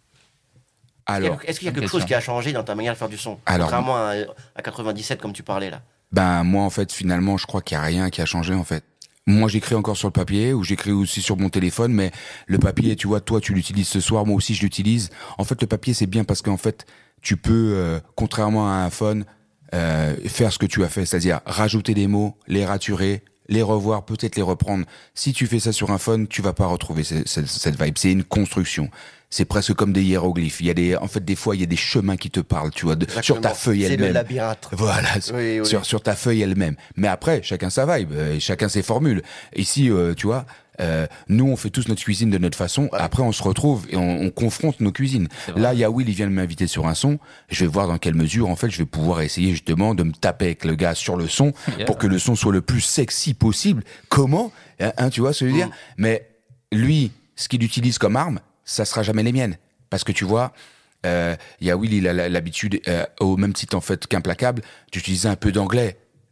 Alors, Est-ce qu'il y a bonne quelque chose question. qui a changé dans ta manière de faire du son? Alors- Contrairement à, à quatre-vingt-dix-sept, comme tu parlais là. ben moi en fait finalement je crois qu'il y a rien qui a changé en fait. Moi j'écris encore sur le papier ou j'écris aussi sur mon téléphone, mais le papier, tu vois, toi tu l'utilises ce soir, moi aussi je l'utilise. En fait le papier c'est bien parce qu'en fait tu peux, euh, contrairement à un phone, euh, faire ce que tu as fait, c'est-à-dire rajouter des mots, les raturer, les revoir, peut-être les reprendre. Si tu fais ça sur un phone, tu vas pas retrouver cette, cette, cette vibe. C'est une construction. C'est presque comme des hiéroglyphes. Il y a des, en fait, des fois, il y a des chemins qui te parlent, tu vois, de- sur ta feuille C'est le elle-même. labyrinthe. Voilà, Oui, oui. sur sur ta feuille elle-même. Mais après, chacun sa vibe, euh, chacun ses formules. Ici, euh, tu vois, euh, nous on fait tous notre cuisine de notre façon. Après, on se retrouve et on, on confronte nos cuisines. Là, il y a Will, il vient de m'inviter sur un son. Je vais voir dans quelle mesure, en fait, je vais pouvoir essayer justement de me taper avec le gars sur le son Yeah. pour que le son soit le plus sexy possible. Comment, hein, hein, tu vois ce que je veux dire? Mais lui, ce qu'il utilise comme arme, ça sera jamais les miennes. Parce que tu vois, euh, il y a Will, il a l'habitude, euh, au même titre en fait qu'Implacable, d'utiliser un peu d'anglais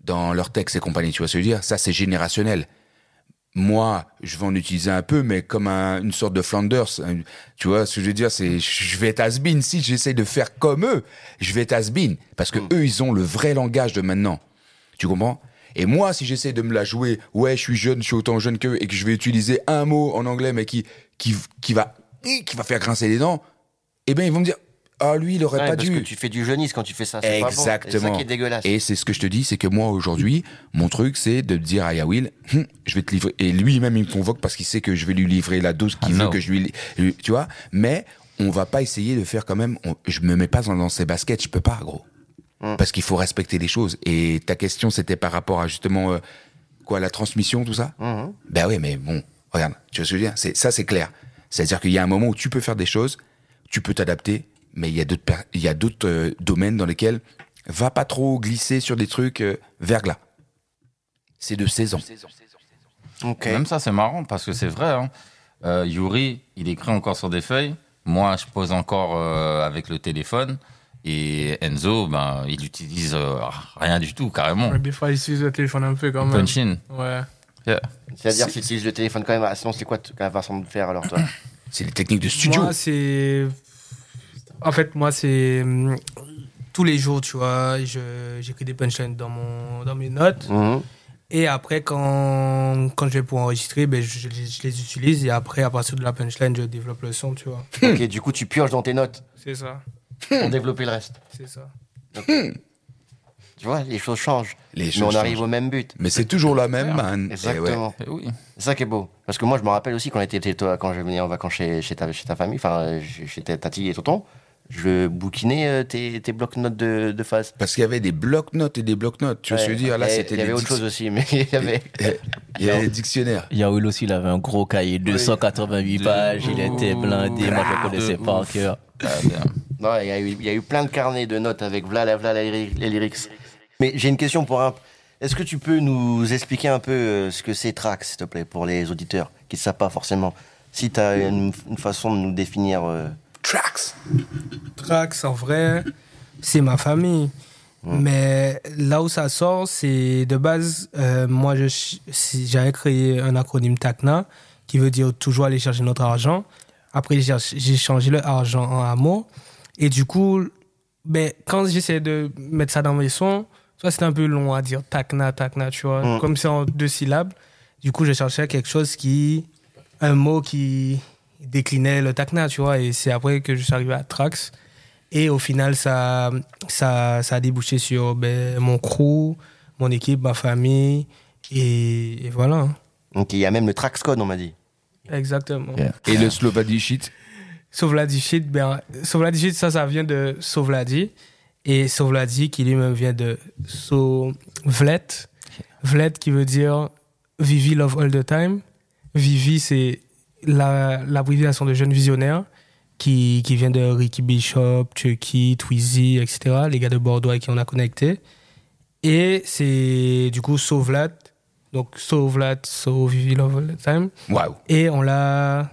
dans leurs textes et compagnie, tu vois ce que je veux dire? Ça, c'est générationnel. Moi, je vais en utiliser un peu, mais comme un, une sorte de Flanders. un- Tu vois ce que je veux dire? C'est, je vais être has-been. Si j'essaie de faire comme eux, je vais être has-been. Parce que eux, ils ont le vrai langage de maintenant. Tu comprends? Et moi, si j'essaie de me la jouer, ouais, je suis jeune, je suis autant jeune qu'eux, et que je vais utiliser un mot en anglais, mais qui, qui, qui va, qui va faire grincer les dents, eh ben, ils vont me dire, ah, lui, il aurait Ouais, pas parce dû. que tu fais du jeunisme quand tu fais ça. C'est pas bon. Exactement. C'est ça qui est dégueulasse. Et c'est ce que je te dis, c'est que moi, aujourd'hui, mon truc, c'est de dire à Yawil, Hum, je vais te livrer. Et lui-même, il me convoque parce qu'il sait que je vais lui livrer la dose qu'il Ah, veut non. que je lui, lui- tu vois. Mais on va pas essayer de faire quand même, on- je me mets pas dans, dans ces baskets, je peux pas, gros. Hum. Parce qu'il faut respecter les choses. Et ta question, c'était par rapport à justement, euh, quoi, la transmission, tout ça? Mhm. Ben oui, mais bon, regarde, tu vois ce que je veux dire? C'est, ça, c'est clair. C'est-à-dire qu'il y a un moment où tu peux faire des choses, tu peux t'adapter, mais il y a d'autres, per- il y a d'autres euh, domaines dans lesquels va pas trop glisser sur des trucs euh, verglas. C'est de seize ans. Ok. Même ça, c'est marrant parce que c'est vrai. Hein. Euh, Yuri, il écrit encore sur des feuilles. Moi, je pose encore euh, avec le téléphone. Et Enzo, ben, il utilise euh, rien du tout, carrément. Ouais, des fois, il utilise le téléphone un peu quand même. Punch in. Ouais. Yeah. C'est-à-dire que tu utilises le téléphone quand même. Ah, sinon, c'est quoi t- la façon de faire alors, toi? C'est les techniques de studio. Moi, c'est. En fait, moi, c'est. hum, Tous les jours, tu vois, je- j'écris des punchlines dans, mon... dans mes notes. Mhm. Et après, quand, quand je vais pour enregistrer, ben, je, je les- je les utilise. Et après, à partir de la punchline, je développe le son, tu vois. Ok, du coup, tu pioches dans tes notes C'est ça. pour développer le reste. C'est ça. Tu vois, les choses changent. Les Mais choses on arrive changent. au même but. Mais c'est toujours la même, man. Et ouais. Exactement. Eh oui. C'est ça qui est beau. Parce que moi, je me rappelle aussi quand, on était, chez toi, quand je venais en vacances chez, chez, ta, chez ta famille, enfin, euh, chez chez ta tati et tonton, je bouquinais euh, tes, tes blocs-notes de, de phase. Parce qu'il y avait des blocs-notes et des blocs-notes. Tu vois ce que je veux dire? Là, Il y a- c'était Il y avait des autre dic- chose aussi, mais il y avait. Il y avait des dictionnaires. Yaoul aussi, il avait un gros cahier, deux cent quatre-vingt-huit pages, il était blindé, moi je connaissais de par ouf. cœur. Ah, bien. Non, il y, a eu- il y a eu plein de carnets de notes avec v'là, la- v'là la lyri- les lyrics. Mais j'ai une question pour un. Est-ce que tu peux nous expliquer un peu euh, ce que c'est Trax, s'il te plaît, pour les auditeurs qui ne savent pas forcément? Si tu as une, une façon de nous définir. euh, Tracks. Trax, en vrai, c'est ma famille. Mais là où ça sort, c'est de base, euh, moi, je, si- j'avais créé un acronyme TACNA, qui veut dire toujours aller chercher notre argent. Après, j'ai j'ai changé le argent en amour. Et du coup, ben, quand j'essayais de mettre ça dans mes sons, ça c'était un peu long à dire TACNA, TACNA, tu vois. Mm. Comme c'est en deux syllabes. Du coup, je cherchais quelque chose qui. Un mot qui déclinait le TACNA, tu vois. Et c'est après que je suis arrivé à Trax. Et au final, ça, ça, ça a débouché sur ben, mon crew, mon équipe, ma famille. Et, et voilà. hein. Donc il y a même le Trax Code, on m'a dit. Exactement. Yeah. Et le Slovadi shit. Sauvladi shit, ben, Sauvladi shit, ça, ça vient de Sauvladi. Et Sauvladi, qui lui-même vient de Sauvlet. Vlet, qui veut dire Vivi love all the time. Vivi, c'est la, l'abréviation de jeune visionnaire qui, qui vient de Ricky Bishop, Chucky, Tweezy, et cetera. Les gars de Bordeaux avec qui on a connecté. Et c'est du coup Sauvlat. Donc Sauvlat, So Vivi love all the time. Waouh. Et on l'a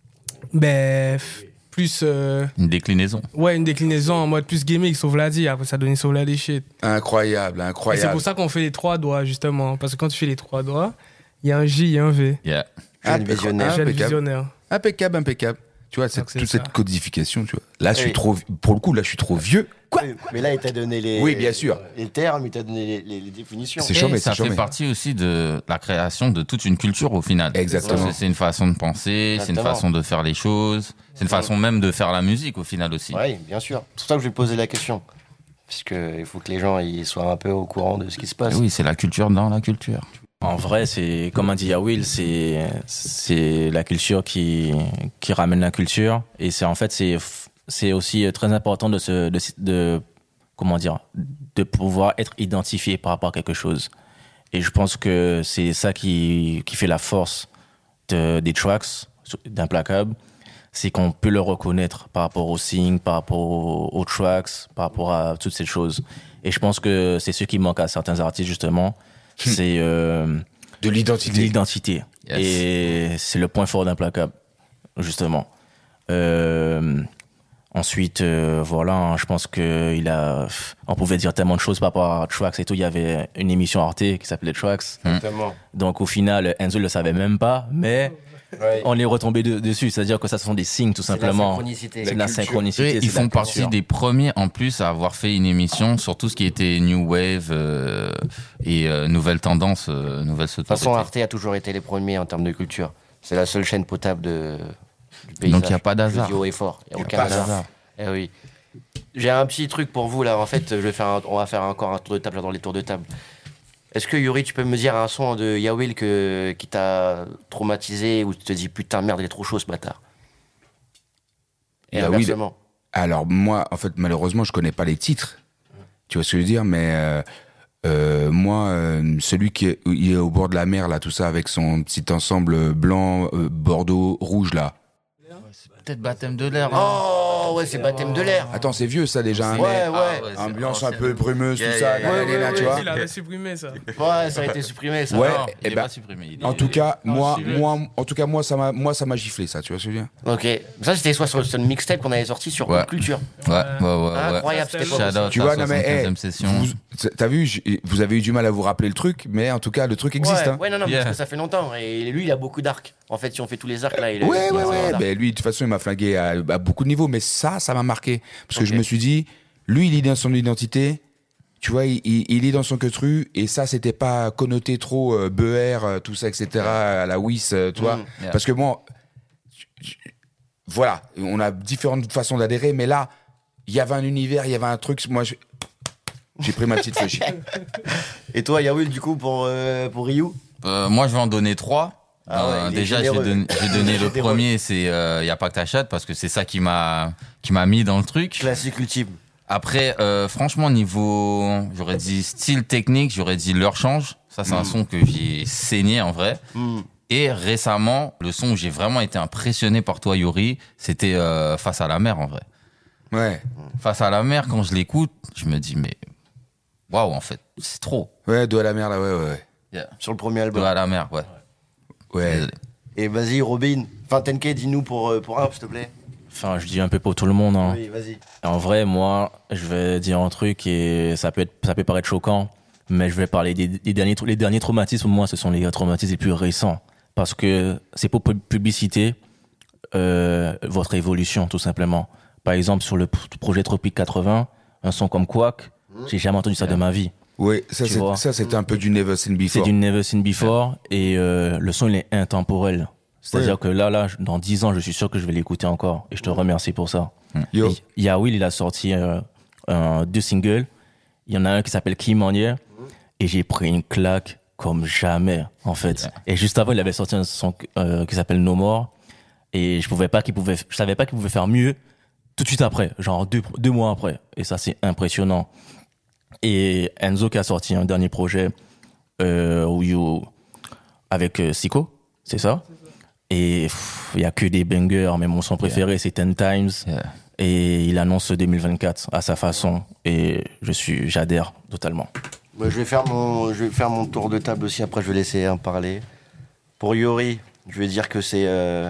ben, f- plus. euh, Une déclinaison. ouais, une déclinaison en mode plus gimmick, Sauvladi. Après, ça donnait Sauvladi shit. Incroyable, Et c'est incroyable. pour ça qu'on fait les trois doigts, justement. Parce que quand tu fais les trois doigts, il y a un J, il y a un V. Yeah. Jeune Impec- visionnaire. Jeune impeccable. visionnaire. Impeccable, impeccable. Tu vois, c'est Donc, c'est toute ça. cette codification, tu vois. Là, je suis Oui. trop, pour le coup, là, je suis trop vieux. Quoi? Oui, mais là, il t'a donné les. Oui, bien sûr. Les termes, il t'a donné les, les- les définitions. C'est Et chaud, mais ça c'est chaud, fait mais- partie aussi de la création de toute une culture au final. Exactement. Parce que c'est une façon de penser, c'est une Exactement. façon de faire les choses, c'est une façon même de faire la musique au final aussi. Oui, bien sûr. C'est pour ça que je vais poser la question. Parce qu'il faut que les gens ils soient un peu au courant de ce qui se passe. Et oui, c'est la culture dans la culture. En vrai, c'est comme a dit Yaoul, c'est c'est la culture qui qui ramène la culture et c'est en fait c'est c'est aussi très important de se de, de comment dire de pouvoir être identifié par rapport à quelque chose. Et je pense que c'est ça qui qui fait la force de, des tracks d'Implacable, c'est qu'on peut le reconnaître par rapport aux signes, par rapport aux, aux tracks, par rapport à toutes ces choses. Et je pense que c'est ce qui manque à certains artistes justement. C'est euh, De l'identité. l'identité. Yes. Et c'est le point fort d'Implacable, justement. Euh, Ensuite, euh, voilà, hein, je pense que il a, on pouvait dire tellement de choses par rapport à Trax et tout. Il y avait une émission Arte qui s'appelait Trax. Exactement. Donc au final, Enzo le savait même pas, mais Ouais. on est retombé de- dessus. C'est-à-dire que ça, ce sont des signes, tout C'est de la simplement. synchronicité. C'est de la culture. synchronicité. Et c'est ils de la font partie culture. des premiers en plus à avoir fait une émission sur tout ce qui était New Wave euh, et euh, nouvelles tendances, euh, nouvelles De toute façon, sonorités. Arte a toujours été les premiers en termes de culture. C'est la seule chaîne potable de, du paysage. Donc il n'y a pas d'hasard. Je le dis haut et fort. Il n'y a Y a aucun pas hasard. d'hasard. Eh oui. J'ai un petit truc pour vous là. En fait, je vais faire un- on va faire encore un tour de table dans les tours de table. Est-ce que Yuri, tu peux me dire un son de Yawil que, qui t'a traumatisé ou tu te dis putain merde, il est trop chaud ce bâtard? Et Yawil- inversement. Alors moi, en fait, malheureusement, je connais pas les titres. Tu vois ce que je veux dire? Mais euh, euh, moi, euh, celui qui est, il est au bord de la mer, là, tout ça, avec son petit ensemble blanc, euh, bordeaux, rouge, là. Peut-être baptême de l'air. hein. Oh ouais, c'est baptême de l'air. Attends, c'est vieux, ça, déjà. hein, Ouais, mais ouais. c'est ambiance un ancien. peu brumeuse, Yeah, tout ça. yeah, là, yeah. là, là, tu vois. Il avait supprimé ça. Ouais, ça a été supprimé ça. Ouais. Non, eh il est ben, pas supprimé. il est- En tout cas, moi, c'est vieux. moi, en tout cas, moi, ça m'a, moi, ça m'a giflé, ça, tu vois ce que je veux dire? Ok. Ça, c'était soit sur le mixtape qu'on avait sorti sur Ouais. Pop Culture. Ouais, ouais, ouais. ouais. Incroyable, c'était Shout beau. Shout out Tu à vois, non, mais, soixante-quinzième hey, session. vous, t'as vu, j- vous avez eu du mal à vous rappeler le truc, mais en tout cas, le truc existe, ouais, hein. ouais, non, non, Yeah. parce que ça fait longtemps. Et lui, il a beaucoup d'arcs. En fait, si on fait tous les arcs là, il a Ouais, il a ouais, zéro ouais. d'arc. Ben, lui, de toute façon, il m'a flingué à, à beaucoup de niveaux, mais ça, ça m'a marqué. Parce que Ok. je me suis dit, lui, il est dans son identité, tu vois, il, il, il est dans son queutru, et ça, c'était pas connoté trop euh, beurre, euh, tout ça, et cetera, à la Wiss, euh, tu vois. Mm, yeah. Parce que moi, je- je- voilà, on a différentes façons d'adhérer, mais là, il y avait un univers, il y avait un truc, moi, je- j'ai pris ma petite feuille. Et toi, Yawil, du coup, pour, euh, pour Ryu Euh, moi, je vais en donner trois. Ah ouais, Euh, il est déjà, j'ai généreux. donné, j'ai donné le Généreux. premier, c'est euh, Y a pas que ta chatte, parce que c'est ça qui m'a qui m'a mis dans le truc. Classique ultime. Après, euh, franchement, niveau, j'aurais dit style technique, j'aurais dit l'heure change. Ça, c'est un Mm. son que j'ai saigné en vrai. Hmm. Et récemment, le son où j'ai vraiment été impressionné par toi, Yuri, c'était euh, Face à la mer en vrai. Ouais, Face à la mer, quand je l'écoute, je me dis, mais waouh, en fait, c'est trop. ouais, dos à la mer, là, ouais, ouais, ouais. Yeah. Sur le premier album. Dos à la mer, ouais. Ouais. Désolé. Et vas-y, Robin. Enfin, Tenke, dis-nous pour, euh, pour un, s'il te plaît. Enfin, je dis un peu pour tout le monde. Hein. Oui, vas-y. En vrai, moi, je vais dire un truc et ça peut être, ça peut paraître choquant, mais je vais parler des, des derniers, trau- les derniers traumatismes. Moi, ce sont les traumatismes les plus récents parce que c'est pour pub- publiciter euh, votre évolution, tout simplement. Par exemple, sur le p- projet Tropique quatre-vingts, un son comme Quack, j'ai jamais entendu ça de ma vie. Oui, ça, Tu c'est, vois. ça, c'était un peu du Never Seen C'est Before. du Never Seen Before et euh, le son il est intemporel. C'est-à-dire Ouais. que là, là, je- dans dix ans, je suis sûr que je vais l'écouter encore et je te remercie pour ça. Yo. Il y a Will, il a sorti euh, un- deux singles. Il y en a un qui s'appelle Qui Manière et j'ai pris une claque comme jamais en fait. Et juste avant, il avait sorti un son euh, qui s'appelle No More et je pouvais pas qu'il pouvait, je savais pas qu'il pouvait faire mieux tout de suite après, genre deux deux mois après. Et ça, c'est impressionnant. Et Enzo qui a sorti un dernier projet euh, où you- avec euh, Siko, c'est ça. Et pff, il y a que des bangers, mais mon son préféré c'est Ten Times. Yeah. Et il annonce deux mille vingt-quatre à sa façon et je suis, j'adhère totalement. Bah, je, vais faire mon, je vais faire mon tour de table aussi, après je vais laisser un parler. Pour Yuri, je vais dire que c'est euh,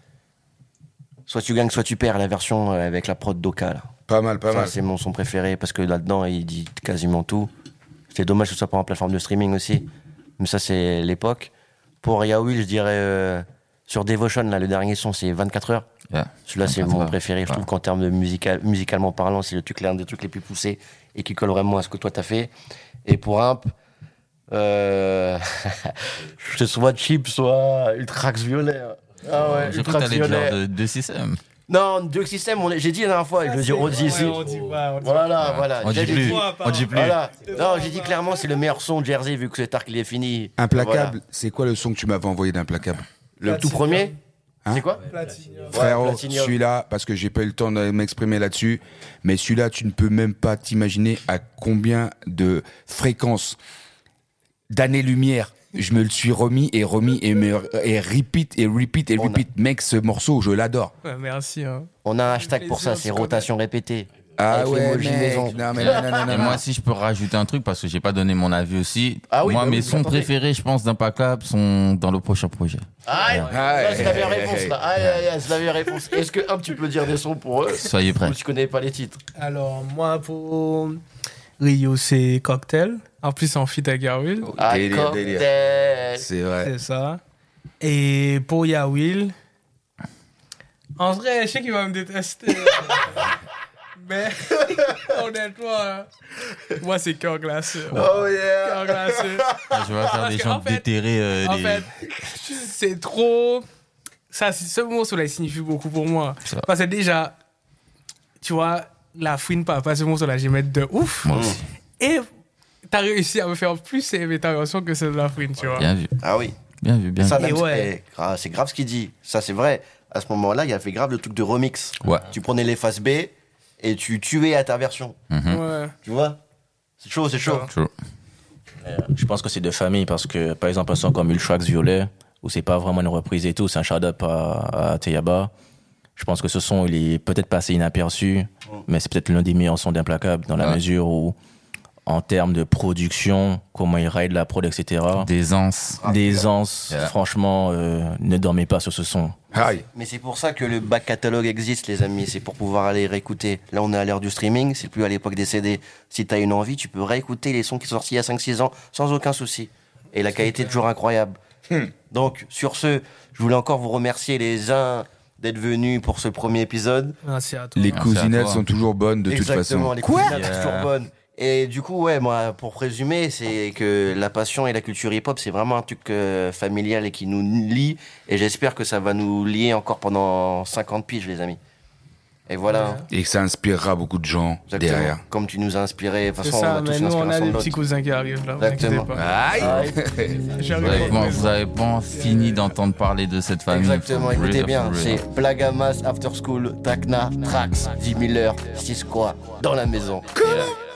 soit tu gagnes, soit tu perds, la version euh, avec la prod d'Oka. là. Pas mal, pas Ça, mal. c'est mon son préféré parce que là-dedans, il dit quasiment tout. C'est dommage que ce soit pas en plateforme de streaming aussi. Mais ça, c'est l'époque. Pour Yawil, je dirais euh, sur Devotion, là, le dernier son, c'est vingt-quatre heures. Yeah. Celui-là, c'est vingt-quatre mon heures. préféré. Je Ouais. trouve qu'en termes de musical, musicalement parlant, c'est le truc, l'un des trucs les plus poussés et qui colle vraiment à ce que toi t'as fait. Et pour Imp, euh... je soit cheap, soit Ultrax violet. Ah ouais, J'ai cru que Ultrax t'allais violet. dire de, de système. Non, Duke System, on est- j'ai dit la dernière fois, et je le dis redis ici. Ouais, on dit, ouais, on dit- Voilà, voilà. On J'ai dit plus. Toi, On dit plus. Voilà. Non, j'ai dit clairement, c'est le meilleur son de Jersey vu que cet arc il est fini. Implacable, Voilà. c'est quoi le son que tu m'avais envoyé d'Implacable? Le tout premier, Hein c'est quoi Platinium. Frérot, Platinium. celui-là, parce que j'ai pas eu le temps de m'exprimer là-dessus, mais celui-là, tu ne peux même pas t'imaginer à combien de fréquences, d'années-lumière, je me le suis remis et remis et, me, et repeat et repeat et On a- repeat. Mec, ce morceau, je l'adore. Ouais, merci. Hein. On a un hashtag pour ça, Plaisir, c'est ce qu'on rotation répétée. Ah Avec ouais, l'emoji mec. maison. Non, mais non, non, non, non. Et moi, si je peux rajouter un truc, parce que j'ai pas donné mon avis aussi. Ah oui, moi, bah mes oui, sons attendez. préférés, je pense, d'Impacable sont dans le prochain projet. Ah, Ouais. là, c'est la meilleure Ouais. réponse, là. Ah, ouais, ouais, c'est la meilleure réponse. Est-ce que, un, tu peux dire des sons pour eux Soyez prêts. Ou tu connais pas les titres? Alors, moi, pour Rio, c'est Cocktail. En plus, en feat avec Yawil. Ah, Délire, délire. cocktail. C'est vrai. C'est ça. Et pour Yawil, en vrai, je sais qu'il va me détester. Mais, honnêtement, hein, moi, c'est cœur glacé. Oh yeah. Cœur glacé. Je vais faire Parce des que, gens en fait- déterrer. euh, En les- fait, c'est trop. Ça, c'est- ce mot, cela signifie beaucoup pour moi. Ça. Parce que déjà, tu vois, la fouine papa, ce mot-là, j'aimais de ouf. Moi aussi. Et t'as réussi à me faire plus aimer ta version que celle de la fouine, tu vois. Bien vu. Ah oui. Bien vu, bien Ça, vu. Et même, ouais. eh, grave, c'est grave ce qu'il dit. Ça, c'est vrai. À ce moment-là, il a fait grave le truc de remix. Ouais. Tu prenais les faces B et tu tuais à ta version. Mhm. Ouais. Tu vois? C'est chaud, c'est chaud. Chaud. Je pense que c'est de famille parce que, par exemple, un son comme Ultrax Violet, où c'est pas vraiment une reprise et tout, c'est un shout-up à, à Teyaba. Je pense que ce son, il est peut-être passé inaperçu, mais c'est peut-être l'un des meilleurs sons d'Implacable dans la Ouais. mesure où, en termes de production, comment il ride la prod, et cetera, D'aisance. d'aisance, Yeah. franchement, euh, ne dormez pas sur ce son. Aïe. Mais c'est pour ça que le back catalogue existe, les amis. C'est pour pouvoir aller réécouter. Là, on est à l'ère du streaming. C'est plus à l'époque des C D. Si t'as une envie, tu peux réécouter les sons qui sont sortis il y a cinq six ans sans aucun souci. Et la qualité est toujours incroyable. Donc, sur ce, je voulais encore vous remercier les uns d'être venus pour ce premier épisode. Merci à toi. Les Merci à cousinettes toi. sont toujours bonnes de toute Exactement, façon. les Quoi cousinats, c'est Yeah. toujours bonnes. Et du coup, ouais, moi, pour résumer, c'est que la passion et la culture hip-hop, c'est vraiment un truc euh, familial et qui nous lie. Et j'espère que ça va nous lier encore pendant cinquante piges, les amis. Et voilà. Ouais. Et que ça inspirera beaucoup de gens Exactement. derrière. Comme tu nous as inspiré. De toute C'est façon, on ça, va tous mais nous, on s'inspirer a ensemble des de petits l'autre. cousins qui arrivent là. vous Exactement. inquiétez pas. Aïe. Ouais. J'arrive Vous avez, pour bon, plaisir. vous avez pas fini d'entendre parler de cette famille. Exactement, For real, écoutez bien, for real. c'est Blagamas, After School, Takna, Trax, Dee Miller, Sisqua, dans la maison. Yeah.